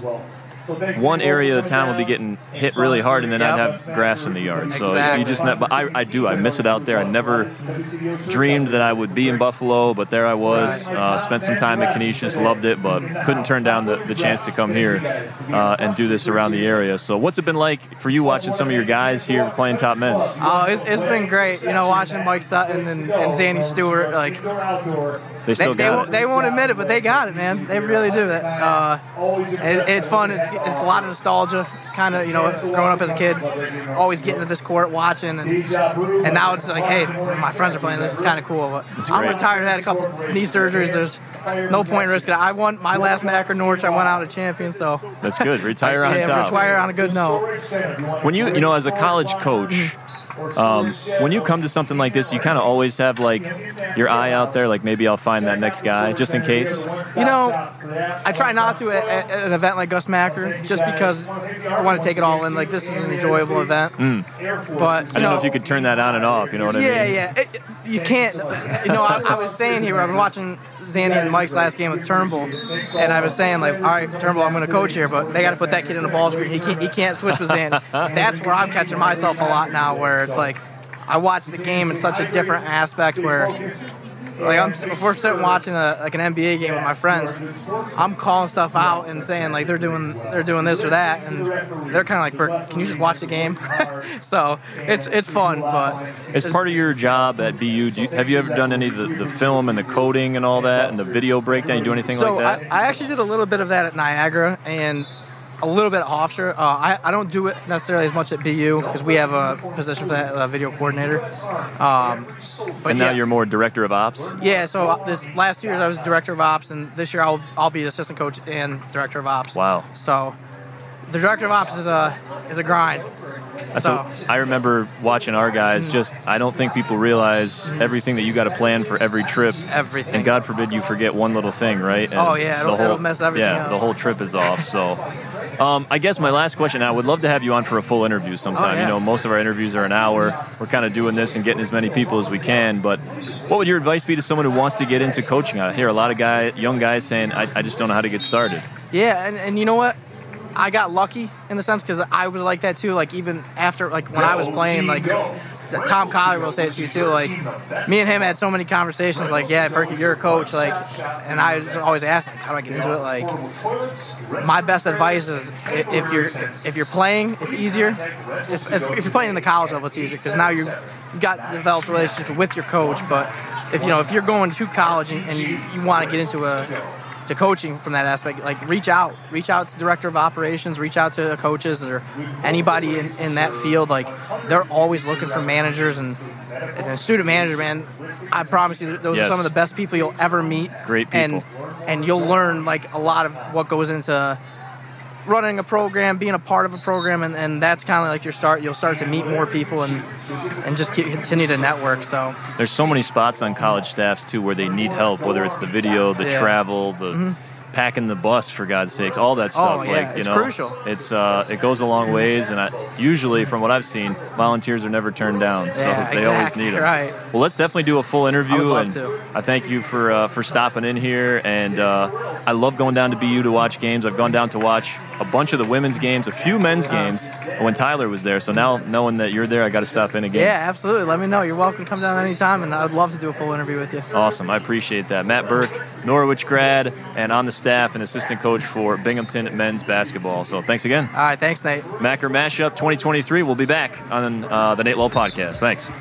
S2: one area of the town would be getting hit really hard, and then I'd have grass in the yard. So
S9: exactly.
S2: You just but I miss it out there. I never dreamed that I would be in Buffalo, but there I was. Spent some time at Canisius, loved it, but couldn't turn down the chance to come here and do this around the area. So what's it been like for you watching some of your guys here playing top men's?
S9: Oh, it's been great. Watching Mike Sutton and Zanny Stewart, like
S2: they still got it.
S9: They won't admit it, but they got it, man. They really do. It's fun. It's a lot of nostalgia, kind of, growing up as a kid, always getting to this court, watching, and now it's like, hey, my friends are playing. This is kind of cool. But I'm retired. I had a couple knee surgeries. There's no point in risking it. I won my last Mac or Norwich. I went out a champion, so
S2: that's good. Retire on top.
S9: Retire on a good note.
S2: When you as a college coach, when you come to something like this, you kind of always have like your eye out there, like maybe I'll find that next guy just in case.
S9: I try not to at an event like Gus Macker, just because I want to take it all in. Like, this is an enjoyable event. But
S2: I don't know if you could turn that on and off. You know what I mean?
S9: Yeah. You can't. I was saying here, I was watching Zanny and Mike's last game with Turnbull, and I was saying, like, all right, Turnbull, I'm going to coach here, but they got to put that kid in the ball screen. He can't switch with Zanny. That's where I'm catching myself a lot now, where it's like I watch the game in such a different aspect where, like, if we're sitting watching an NBA game with my friends, I'm calling stuff out and saying, like, they're doing this or that, and they're kind of like, Bert, can you just watch the game? So it's fun. But
S2: as part of your job at BU, have you ever done any of the film and the coding and all that, and the video breakdown? You do anything like that?
S9: I actually did a little bit of that at Niagara and a little bit at Hofstra. I don't do it necessarily as much at BU because we have a position for that, video coordinator. But
S2: now you're more director of ops?
S9: Yeah, so this last 2 years I was director of ops, and this year I'll be assistant coach and director of ops.
S2: Wow.
S9: So the director of ops is a grind.
S2: I remember watching our guys. Just I don't think people realize everything that you got to plan for every trip.
S9: Everything.
S2: And God forbid you forget one little thing, right? And
S9: it'll mess everything up.
S2: Yeah, the whole trip is off. So. I guess my last question, I would love to have you on for a full interview sometime.
S9: Oh, yeah.
S2: Most of our interviews are an hour. We're kind of doing this and getting as many people as we can. But what would your advice be to someone who wants to get into coaching? I hear a lot of young guys saying, I just don't know how to get started.
S9: Yeah, and you know what? I got lucky in the sense because I was like that too. Like even after, like when I was playing, like Tom Collier will say it to you too. Like me and him had so many conversations. Like, yeah, Berkey, you're a coach. Like, and I always ask, how do I get into it? Like, my best advice is if you're playing, it's easier. If you're playing in the college level, it's easier because now you've got developed relationships with your coach. But if you're going to college and you want to get into to coaching from that aspect, like reach out to director of operations, reach out to coaches or anybody in that field. Like they're always looking for managers and student manager, man. I promise you, those are some of the best people you'll ever meet.
S2: Great people.
S9: And you'll learn like a lot of what goes into running a program, being a part of a program, and that's kind of like you'll start to meet more people and just continue to network. So
S2: there's so many spots on college staffs too where they need help, whether it's the video, the travel, the packing the bus, for God's sakes, all that stuff.
S9: It's crucial.
S2: It goes a long ways, and usually from what I've seen, volunteers are never turned down, so they always need them.
S9: Right.
S2: Well, let's definitely do a full interview.
S9: I would love to.
S2: I thank you for stopping in here, and I love going down to BU to watch games. I've gone down to watch a bunch of the women's games, a few men's games when Tyler was there. So now knowing that you're there, I got to stop in again.
S9: Yeah, absolutely. Let me know. You're welcome to come down anytime, and I would love to do a full interview with you.
S2: Awesome. I appreciate that. Matt Burke, Norwich grad, and on the staff and assistant coach for Binghamton men's basketball. So thanks again.
S9: All right. Thanks, Nate.
S2: Macker Mashup 2023. We'll be back on the Nate Lull podcast. Thanks.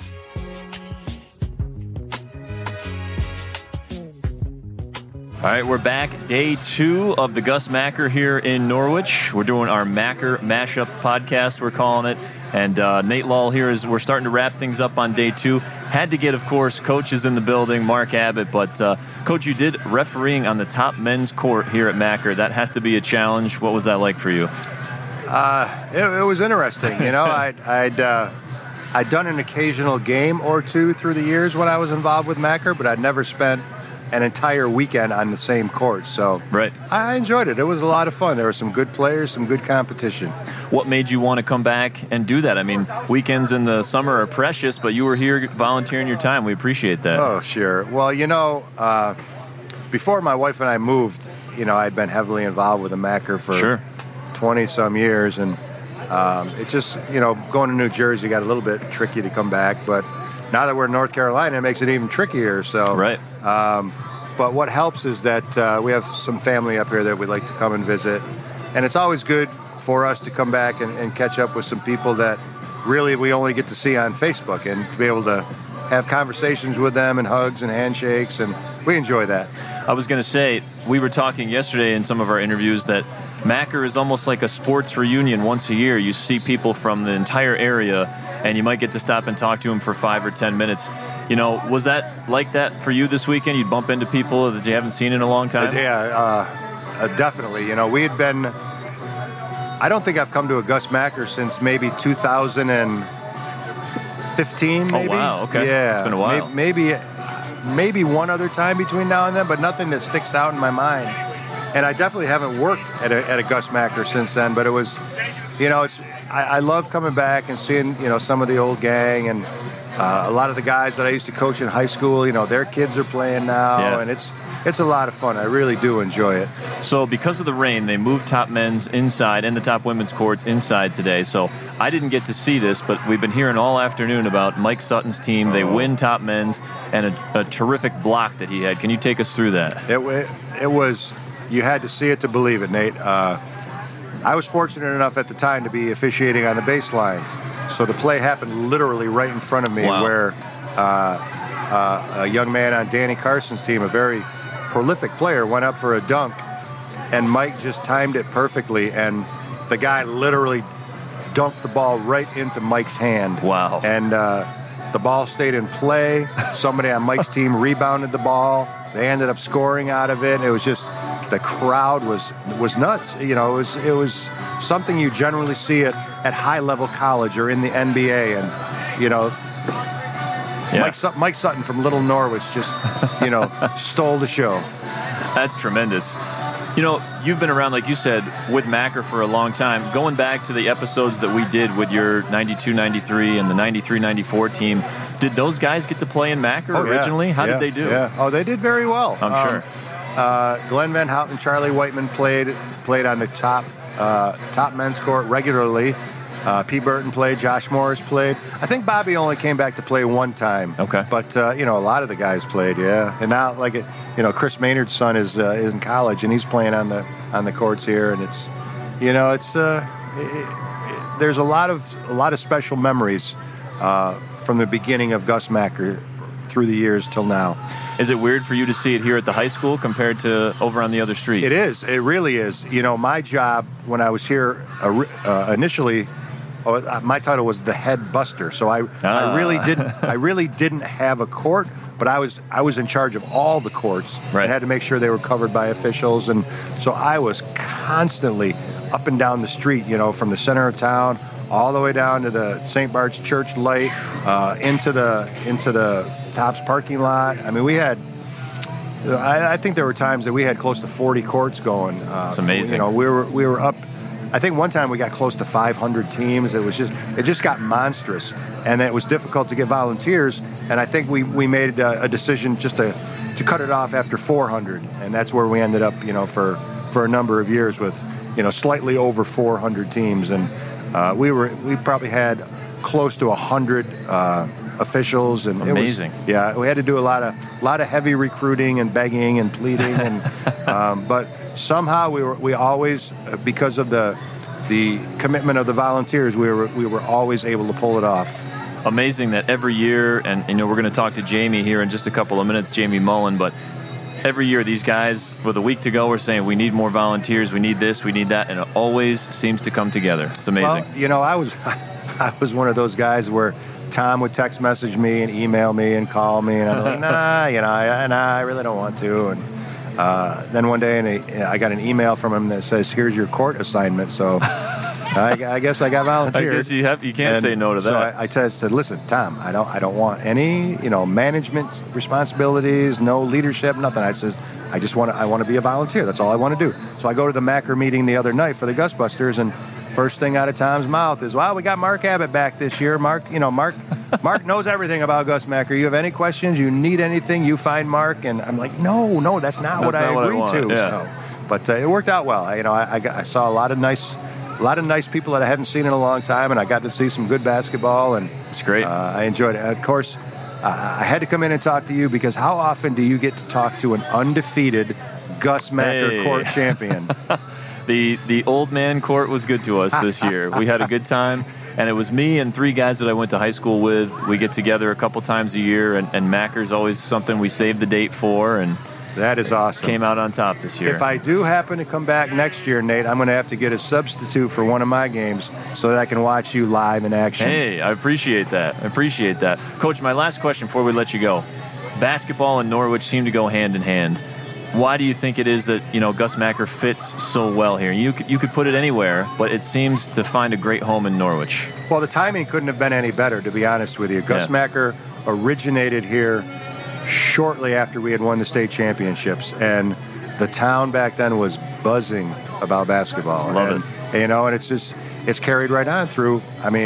S2: All right, we're back. Day 2 of the Gus Macker here in Norwich. We're doing our Macker Mashup podcast, we're calling it. And Nate Lull here we're starting to wrap things up on day 2. Had to get, of course, coaches in the building, Mark Abbott. But, Coach, you did refereeing on the top men's court here at Macker. That has to be a challenge. What was that like for you?
S10: It was interesting. I'd done an occasional game or two through the years when I was involved with Macker, but I'd never spent an entire weekend on the same court. So
S2: right.
S10: I enjoyed it. It was a lot of fun. There were some good players, some good competition.
S2: What made you want to come back and do that? I mean, weekends in the summer are precious, but you were here volunteering your time. We appreciate that.
S10: Oh, sure. Well, before my wife and I moved, I'd been heavily involved with the Macker for 20-some years. And it just, going to New Jersey got a little bit tricky to come back. But now that we're in North Carolina, it makes it even trickier. So,
S2: right.
S10: But what helps is that we have some family up here that we'd like to come and visit. And it's always good for us to come back and catch up with some people that really we only get to see on Facebook, and to be able to have conversations with them and hugs and handshakes, and we enjoy that.
S2: I was going to say, we were talking yesterday in some of our interviews that Macker is almost like a sports reunion once a year. You see people from the entire area, and you might get to stop and talk to them for 5 or 10 minutes. Was that like that for you this weekend? You'd bump into people that you haven't seen in a long time?
S10: Yeah, definitely. We had been, I don't think I've come to a Gus Macker since maybe 2015, maybe.
S2: Oh, wow, okay.
S10: Yeah.
S2: It's been a while.
S10: Maybe one other time between now and then, but nothing that sticks out in my mind. And I definitely haven't worked at a Gus Macker since then, but it was, I love coming back and seeing, some of the old gang, and a lot of the guys that I used to coach in high school, their kids are playing now, and it's a lot of fun. I really do enjoy it.
S2: So because of the rain, they moved top men's inside and the top women's courts inside today. So I didn't get to see this, but we've been hearing all afternoon about Mike Sutton's team. They win top men's, and a terrific block that he had. Can you take us through that?
S10: It was, you had to see it to believe it, Nate. I was fortunate enough at the time to be officiating on the baseline. So the play happened literally right in front of me, where a young man on Danny Carson's team, a very prolific player, went up for a dunk, and Mike just timed it perfectly, and the guy literally dunked the ball right into Mike's hand.
S2: Wow.
S10: And The ball stayed in play. Somebody on Mike's team rebounded the ball. They ended up scoring out of it. It was just, the crowd was nuts. You know, it was something you generally see at high-level college or in the NBA. And, you know,
S2: yeah.
S10: Mike Sutton from Little Norwich just, you know, stole the show.
S2: That's tremendous. You know, you've been around, like you said, with Macker for a long time. Going back to the episodes that we did with your 92-93 and the 93-94 team, did those guys get to play in Macker originally? How did they do?
S10: Yeah. Oh, they did very well.
S2: I'm sure.
S10: Glenn Van Houten, Charlie Whiteman played on the top men's court regularly. P. Burton played. Josh Morris played. I think Bobby only came back to play one time.
S2: Okay.
S10: But, you know, a lot of the guys played, yeah. And now, like, you know, Chris Maynard's son is in college, and he's playing on the courts here. And it's, you know, it's there's a lot of special memories from the beginning of Gus Macker through the years till now.
S2: Is it weird for you to see it here at the high school compared to over on the other street?
S10: It is. It really is. You know, my job when I was here initially, my title was the head buster. So I really didn't have a court, but I was in charge of all the courts.
S2: Right.
S10: And had to make sure they were covered by officials, and so I was constantly up and down the street. You know, from the center of town all the way down to the St. Bart's Church light, into the Tops parking lot. I mean, we had. I think there were times that we had close to 40 courts going.
S2: It's amazing.
S10: You know, we were up. I think one time we got close to 500 teams. It just got monstrous, and it was difficult to get volunteers. And I think we made a decision just to cut it off after 400, and that's where we ended up. You know, for a number of years with, you know, slightly over 400 teams, and we probably had close to 100 officials, and
S2: amazing.
S10: We had to do a lot of heavy recruiting and begging and pleading, and but somehow we always, because of the commitment of the volunteers, we were always able to pull it off.
S2: Amazing that every year, and you know, we're going to talk to Jamie here in just a couple of minutes, Jamie Mullen, but every year these guys, with a week to go, are saying we need more volunteers, we need this, we need that, and it always seems to come together. It's amazing.
S10: Well, you know, I was one of those guys where Tom would text message me and email me and call me, and I'm like, nah, you know, I really don't want to. And then one day, I got an email from him that says, "Here's your court assignment." So I guess I got volunteered.
S2: I guess you can't say no to that.
S10: So I said, "Listen, Tom, I don't want any, you know, management responsibilities, no leadership, nothing." I says, I want to be a volunteer. That's all I want to do. So I go to the Macker meeting the other night for the Gus Busters, and first thing out of Tom's mouth is, "Well, we got Mark Abbott back this year. Mark knows everything about Gus Macker. You have any questions, you need anything, you find Mark." And I'm like, no, that's not what I agreed to.
S2: Yeah.
S10: So, but it worked out well. I saw a lot of nice people that I hadn't seen in a long time, and I got to see some good basketball, and
S2: it's great.
S10: I enjoyed it. Of course, I had to come in and talk to you because how often do you get to talk to an undefeated Gus Macker court champion?
S2: The old man court was good to us this year. We had a good time, and it was me and 3 guys that I went to high school with. We get together a couple times a year, and Macker's always something we save the date for, and
S10: that is awesome.
S2: Came out on top this year.
S10: If I do happen to come back next year, Nate, I'm going to have to get a substitute for one of my games so that I can watch you live in action.
S2: Hey, I appreciate that. Coach, my last question before we let you go. Basketball and Norwich seem to go hand in hand. Why do you think it is that, you know, Gus Macker fits so well here? You could put it anywhere, but it seems to find a great home in Norwich.
S10: Well, the timing couldn't have been any better, to be honest with you. Gus Macker originated here shortly after we had won the state championships, and the town back then was buzzing about basketball.
S2: Love it.
S10: You know, and it's carried right on through,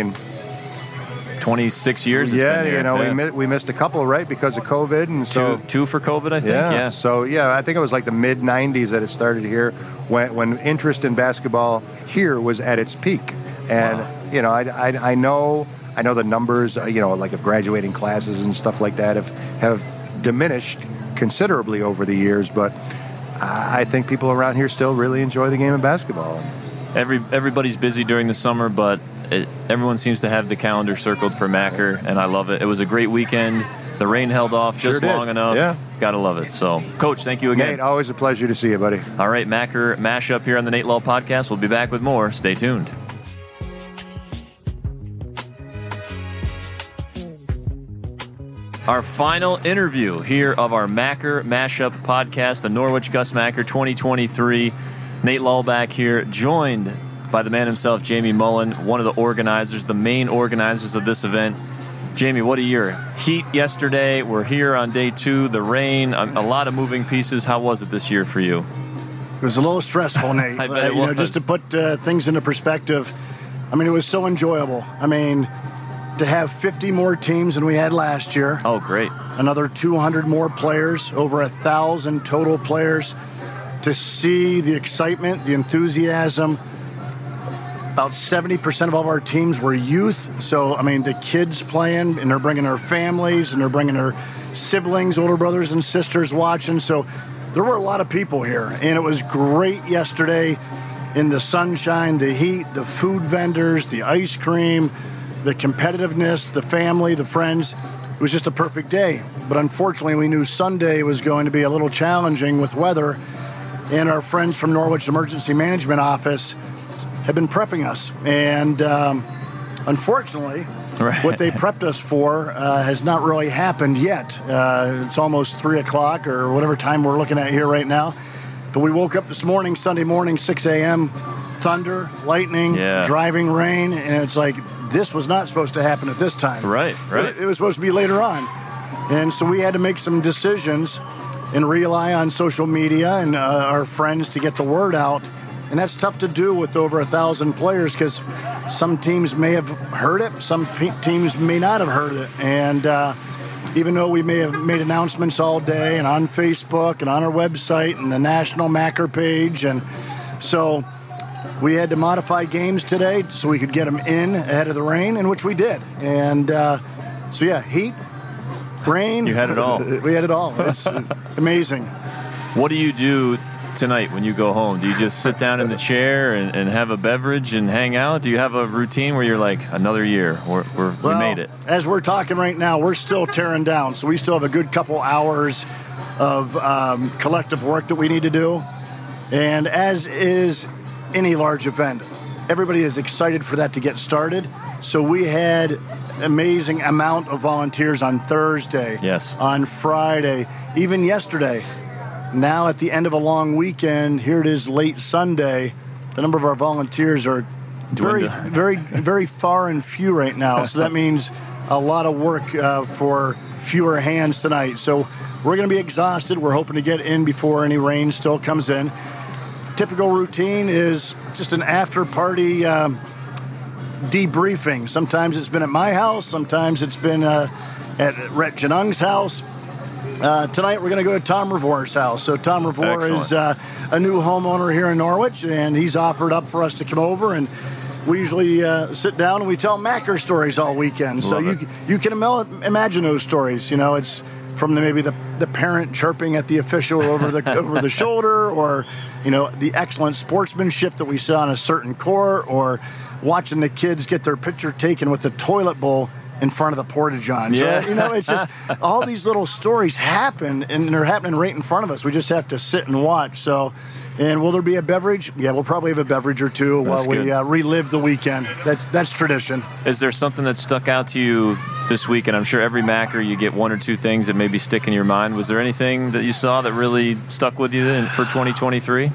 S2: 26 years.
S10: You know, we missed a couple, right, because of COVID, and so
S2: two for COVID, I think. Yeah.
S10: So I think it was like the mid '90s that it started here, when interest in basketball here was at its peak, and you know, I know the numbers, you know, like of graduating classes and stuff like that have diminished considerably over the years, but I think people around here still really enjoy the game of basketball.
S2: Everybody's busy during the summer, but everyone seems to have the calendar circled for Macker, and I love it. It was a great weekend. The rain held off just long enough. Yeah. Gotta love it. So, Coach, thank you again.
S10: Nate, always a pleasure to see you, buddy.
S2: All right, Macker Mashup here on the Nate Lull Podcast. We'll be back with more. Stay tuned. our final interview here of our Macker Mashup podcast, the Norwich Gus Macker 2023. Nate Lull back here, joined by the man himself, Jamie Mullen, one of the organizers, the main organizers of this event. Jamie, what a year. Heat yesterday. We're here on day 2. The rain, a lot of moving pieces. How was it this year for you?
S11: It was a little stressful, Nate.
S2: I bet it was.
S11: Just to put things into perspective, I mean, it was so enjoyable. I mean, to have 50 more teams than we had last year.
S2: Oh, great.
S11: Another 200 more players, over 1,000 total players. To see the excitement, the enthusiasm. About 70% of all of our teams were youth. So, I mean, the kids playing, and they're bringing their families, and they're bringing their siblings, older brothers and sisters watching. So there were a lot of people here, and it was great yesterday in the sunshine, the heat, the food vendors, the ice cream, the competitiveness, the family, the friends. It was just a perfect day. But unfortunately, we knew Sunday was going to be a little challenging with weather, and our friends from Norwich Emergency Management Office have been prepping us. And unfortunately, what they prepped us for has not really happened yet. It's almost 3 o'clock or whatever time we're looking at here right now. But we woke up this morning, Sunday morning, 6 a.m., thunder, lightning, driving rain, and it's like, this was not supposed to happen at this time.
S2: Right.
S11: It was supposed to be later on. And so we had to make some decisions and rely on social media and our friends to get the word out. And that's tough to do with over 1,000 players because some teams may have heard it, some teams may not have heard it. And even though we may have made announcements all day and on Facebook and on our website and the National Macker page, and so we had to modify games today so we could get them in ahead of the rain, in which we did. And heat, rain.
S2: You had it all.
S11: We had it all. It's amazing.
S2: What do you do tonight when you go home? Do you just sit down in the chair and have a beverage and hang out? Do you have a routine where you're like, another year, we made it?
S11: As we're talking right now, we're still tearing down, so we still have a good couple hours of collective work that we need to do. And as is any large event, everybody is excited for that to get started. So we had amazing amount of volunteers on Thursday, on Friday, even yesterday. Now at the end of a long weekend, here it is late Sunday, the number of our volunteers are very, very, very far and few right now. So that means a lot of work for fewer hands tonight. So we're going to be exhausted. We're hoping to get in before any rain still comes in. Typical routine is just an after-party debriefing. Sometimes it's been at my house. Sometimes it's been at Rhett Janung's house. Tonight we're going to go to Tom Revore's house. So Tom Revore is a new homeowner here in Norwich, and he's offered up for us to come over, and we usually sit down and we tell Macker stories all weekend. So you can imagine those stories. You know, it's from maybe the parent chirping at the official over the shoulder, or the excellent sportsmanship that we saw in a certain court, or watching the kids get their picture taken with the toilet bowl in front of the porta-johns.
S2: Yeah.
S11: It's just all these little stories happen, and they're happening right in front of us. We just have to sit and watch. So, and will there be a beverage? Yeah, we'll probably have a beverage or two while we relive the weekend. That's tradition.
S2: Is there something that stuck out to you this week? And I'm sure every Macker you get one or two things that maybe stick in your mind. Was there anything that you saw that really stuck with you for 2023?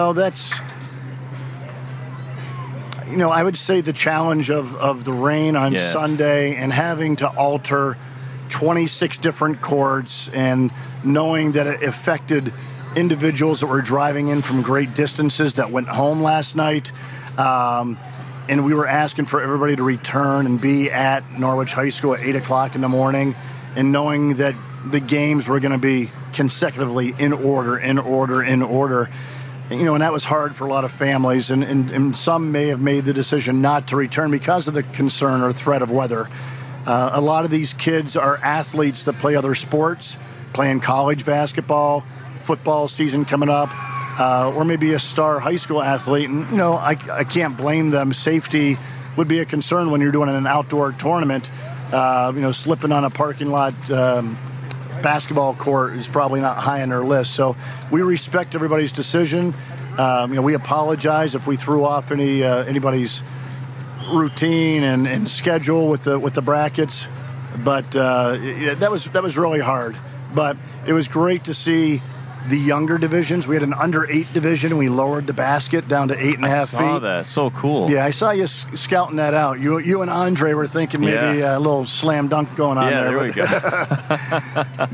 S11: I would say the challenge of the rain on Sunday and having to alter 26 different courts and knowing that it affected individuals that were driving in from great distances that went home last night. And we were asking for everybody to return and be at Norwich High School at 8 o'clock in the morning, and knowing that the games were going to be consecutively in order. And that was hard for a lot of families, and some may have made the decision not to return because of the concern or threat of weather. A lot of these kids are athletes that play other sports, playing college basketball, football season coming up, or maybe a star high school athlete. And, I can't blame them. Safety would be a concern when you're doing an outdoor tournament. Slipping on a parking lot basketball court is probably not high on their list. So we respect everybody's decision. We apologize if we threw off anybody's routine and schedule with the brackets. But that was really hard. But it was great to see the younger divisions. We had an under 8 division, and we lowered the basket down to 8.5 feet.
S2: I saw that. So cool.
S11: Yeah, I saw you scouting that out. You and Andre were thinking maybe a little slam dunk going on there.
S2: Yeah, there we go.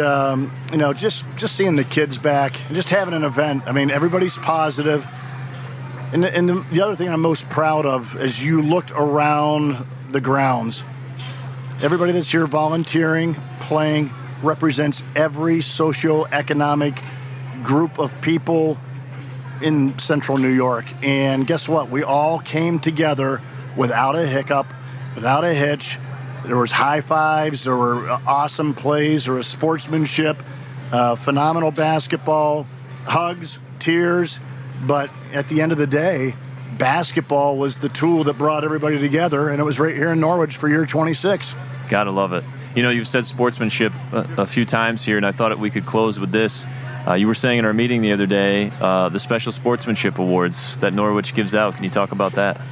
S11: But, just seeing the kids back and just having an event. I mean, everybody's positive. And the other thing I'm most proud of is you looked around the grounds. Everybody that's here volunteering, playing, represents every socioeconomic group of people in central New York. And guess what? We all came together without a hiccup, without a hitch. There was high fives, there were awesome plays, there was sportsmanship, phenomenal basketball, hugs, tears. But at the end of the day, basketball was the tool that brought everybody together, and it was right here in Norwich for year 26.
S2: Gotta love it. You've said sportsmanship a few times here, and I thought we could close with this. You were saying in our meeting the other day, the Special Sportsmanship Awards that Norwich gives out. Can you talk about that?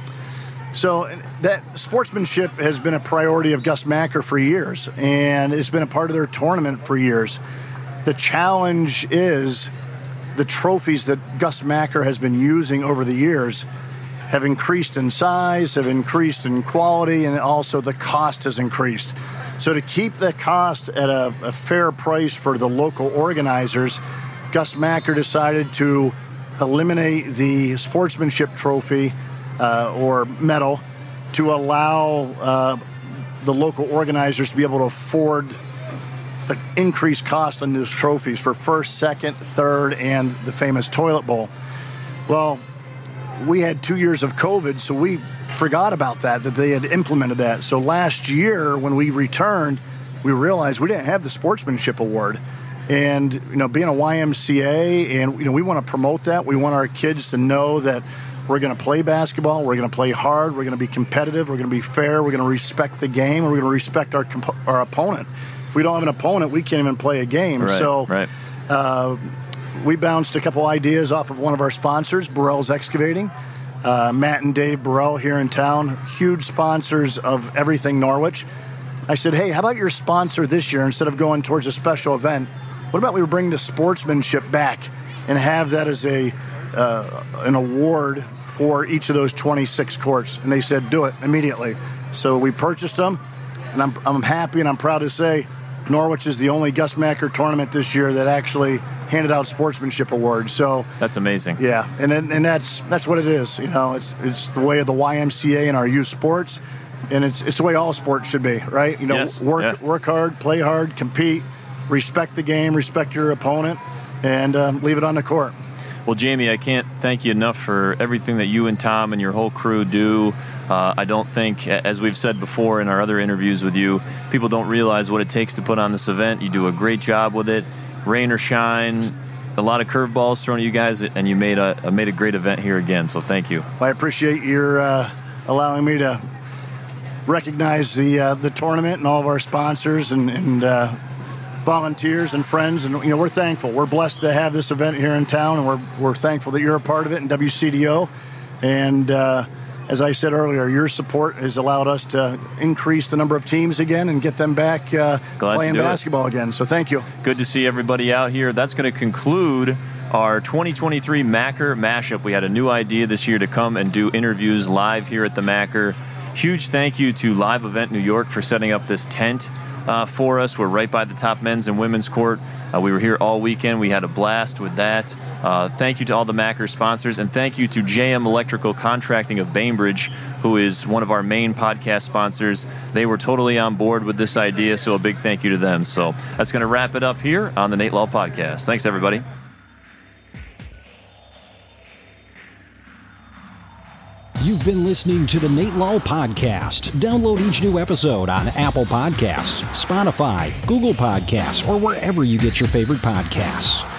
S11: So that sportsmanship has been a priority of Gus Macker for years, and it's been a part of their tournament for years. The challenge is the trophies that Gus Macker has been using over the years have increased in size, have increased in quality, and also the cost has increased. So to keep the cost at a fair price for the local organizers, Gus Macker decided to eliminate the sportsmanship trophy or medal to allow the local organizers to be able to afford the increased cost on those trophies for first, second, third, and the famous toilet bowl. Well, we had 2 years of COVID, so we forgot about that they had implemented that. So last year when we returned, we realized we didn't have the sportsmanship award. And, being a YMCA, and, we want to promote that. We want our kids to know that we're going to play basketball, we're going to play hard, we're going to be competitive, we're going to be fair, we're going to respect the game, and we're going to respect our opponent. If we don't have an opponent, we can't even play a game.
S2: Right.
S11: We bounced a couple ideas off of one of our sponsors, Burrell's Excavating. Matt and Dave Burrell here in town, huge sponsors of everything Norwich. I said, hey, how about your sponsor this year, instead of going towards a special event, what about we bring the sportsmanship back and have that as an award for each of those 26 courts? And they said, do it immediately. So we purchased them, and I'm happy and I'm proud to say Norwich is the only Gus Macker tournament this year that actually handed out sportsmanship awards. So
S2: that's amazing.
S11: Yeah, and that's what it is. It's the way of the YMCA and our youth sports, and it's the way all sports should be, right?
S2: Yes.
S11: Work hard, play hard, compete, respect the game, respect your opponent, and leave it on the court.
S2: Well, Jamie, I can't thank you enough for everything that you and Tom and your whole crew do. I don't think, as we've said before in our other interviews with you, people don't realize what it takes to put on this event. You do a great job with it. Rain or shine, a lot of curveballs thrown at you guys, and you made a great event here again, so thank you.
S11: Well, I appreciate your allowing me to recognize the tournament and all of our sponsors and volunteers and friends, and we're thankful. We're blessed to have this event here in town, and we're thankful that you're a part of it in WCDO. And as I said earlier, your support has allowed us to increase the number of teams again and get them back playing basketball again. So thank you.
S2: Good to see everybody out here. That's going to conclude our 2023 Macker Mashup. We had a new idea this year to come and do interviews live here at the Macker. Huge thank you to Live Event New York for setting up this tent for us. We're right by the top men's and women's court. We were here all weekend. We had a blast with that. Thank you to all the Macker sponsors, and thank you to JM Electrical Contracting of Bainbridge, who is one of our main podcast sponsors. They were totally on board with this idea, so a big thank you to them. So that's going to wrap it up here on the Nate Law Podcast. Thanks, everybody.
S1: You've been listening to the Nate Law Podcast. Download each new episode on Apple Podcasts, Spotify, Google Podcasts, or wherever you get your favorite podcasts.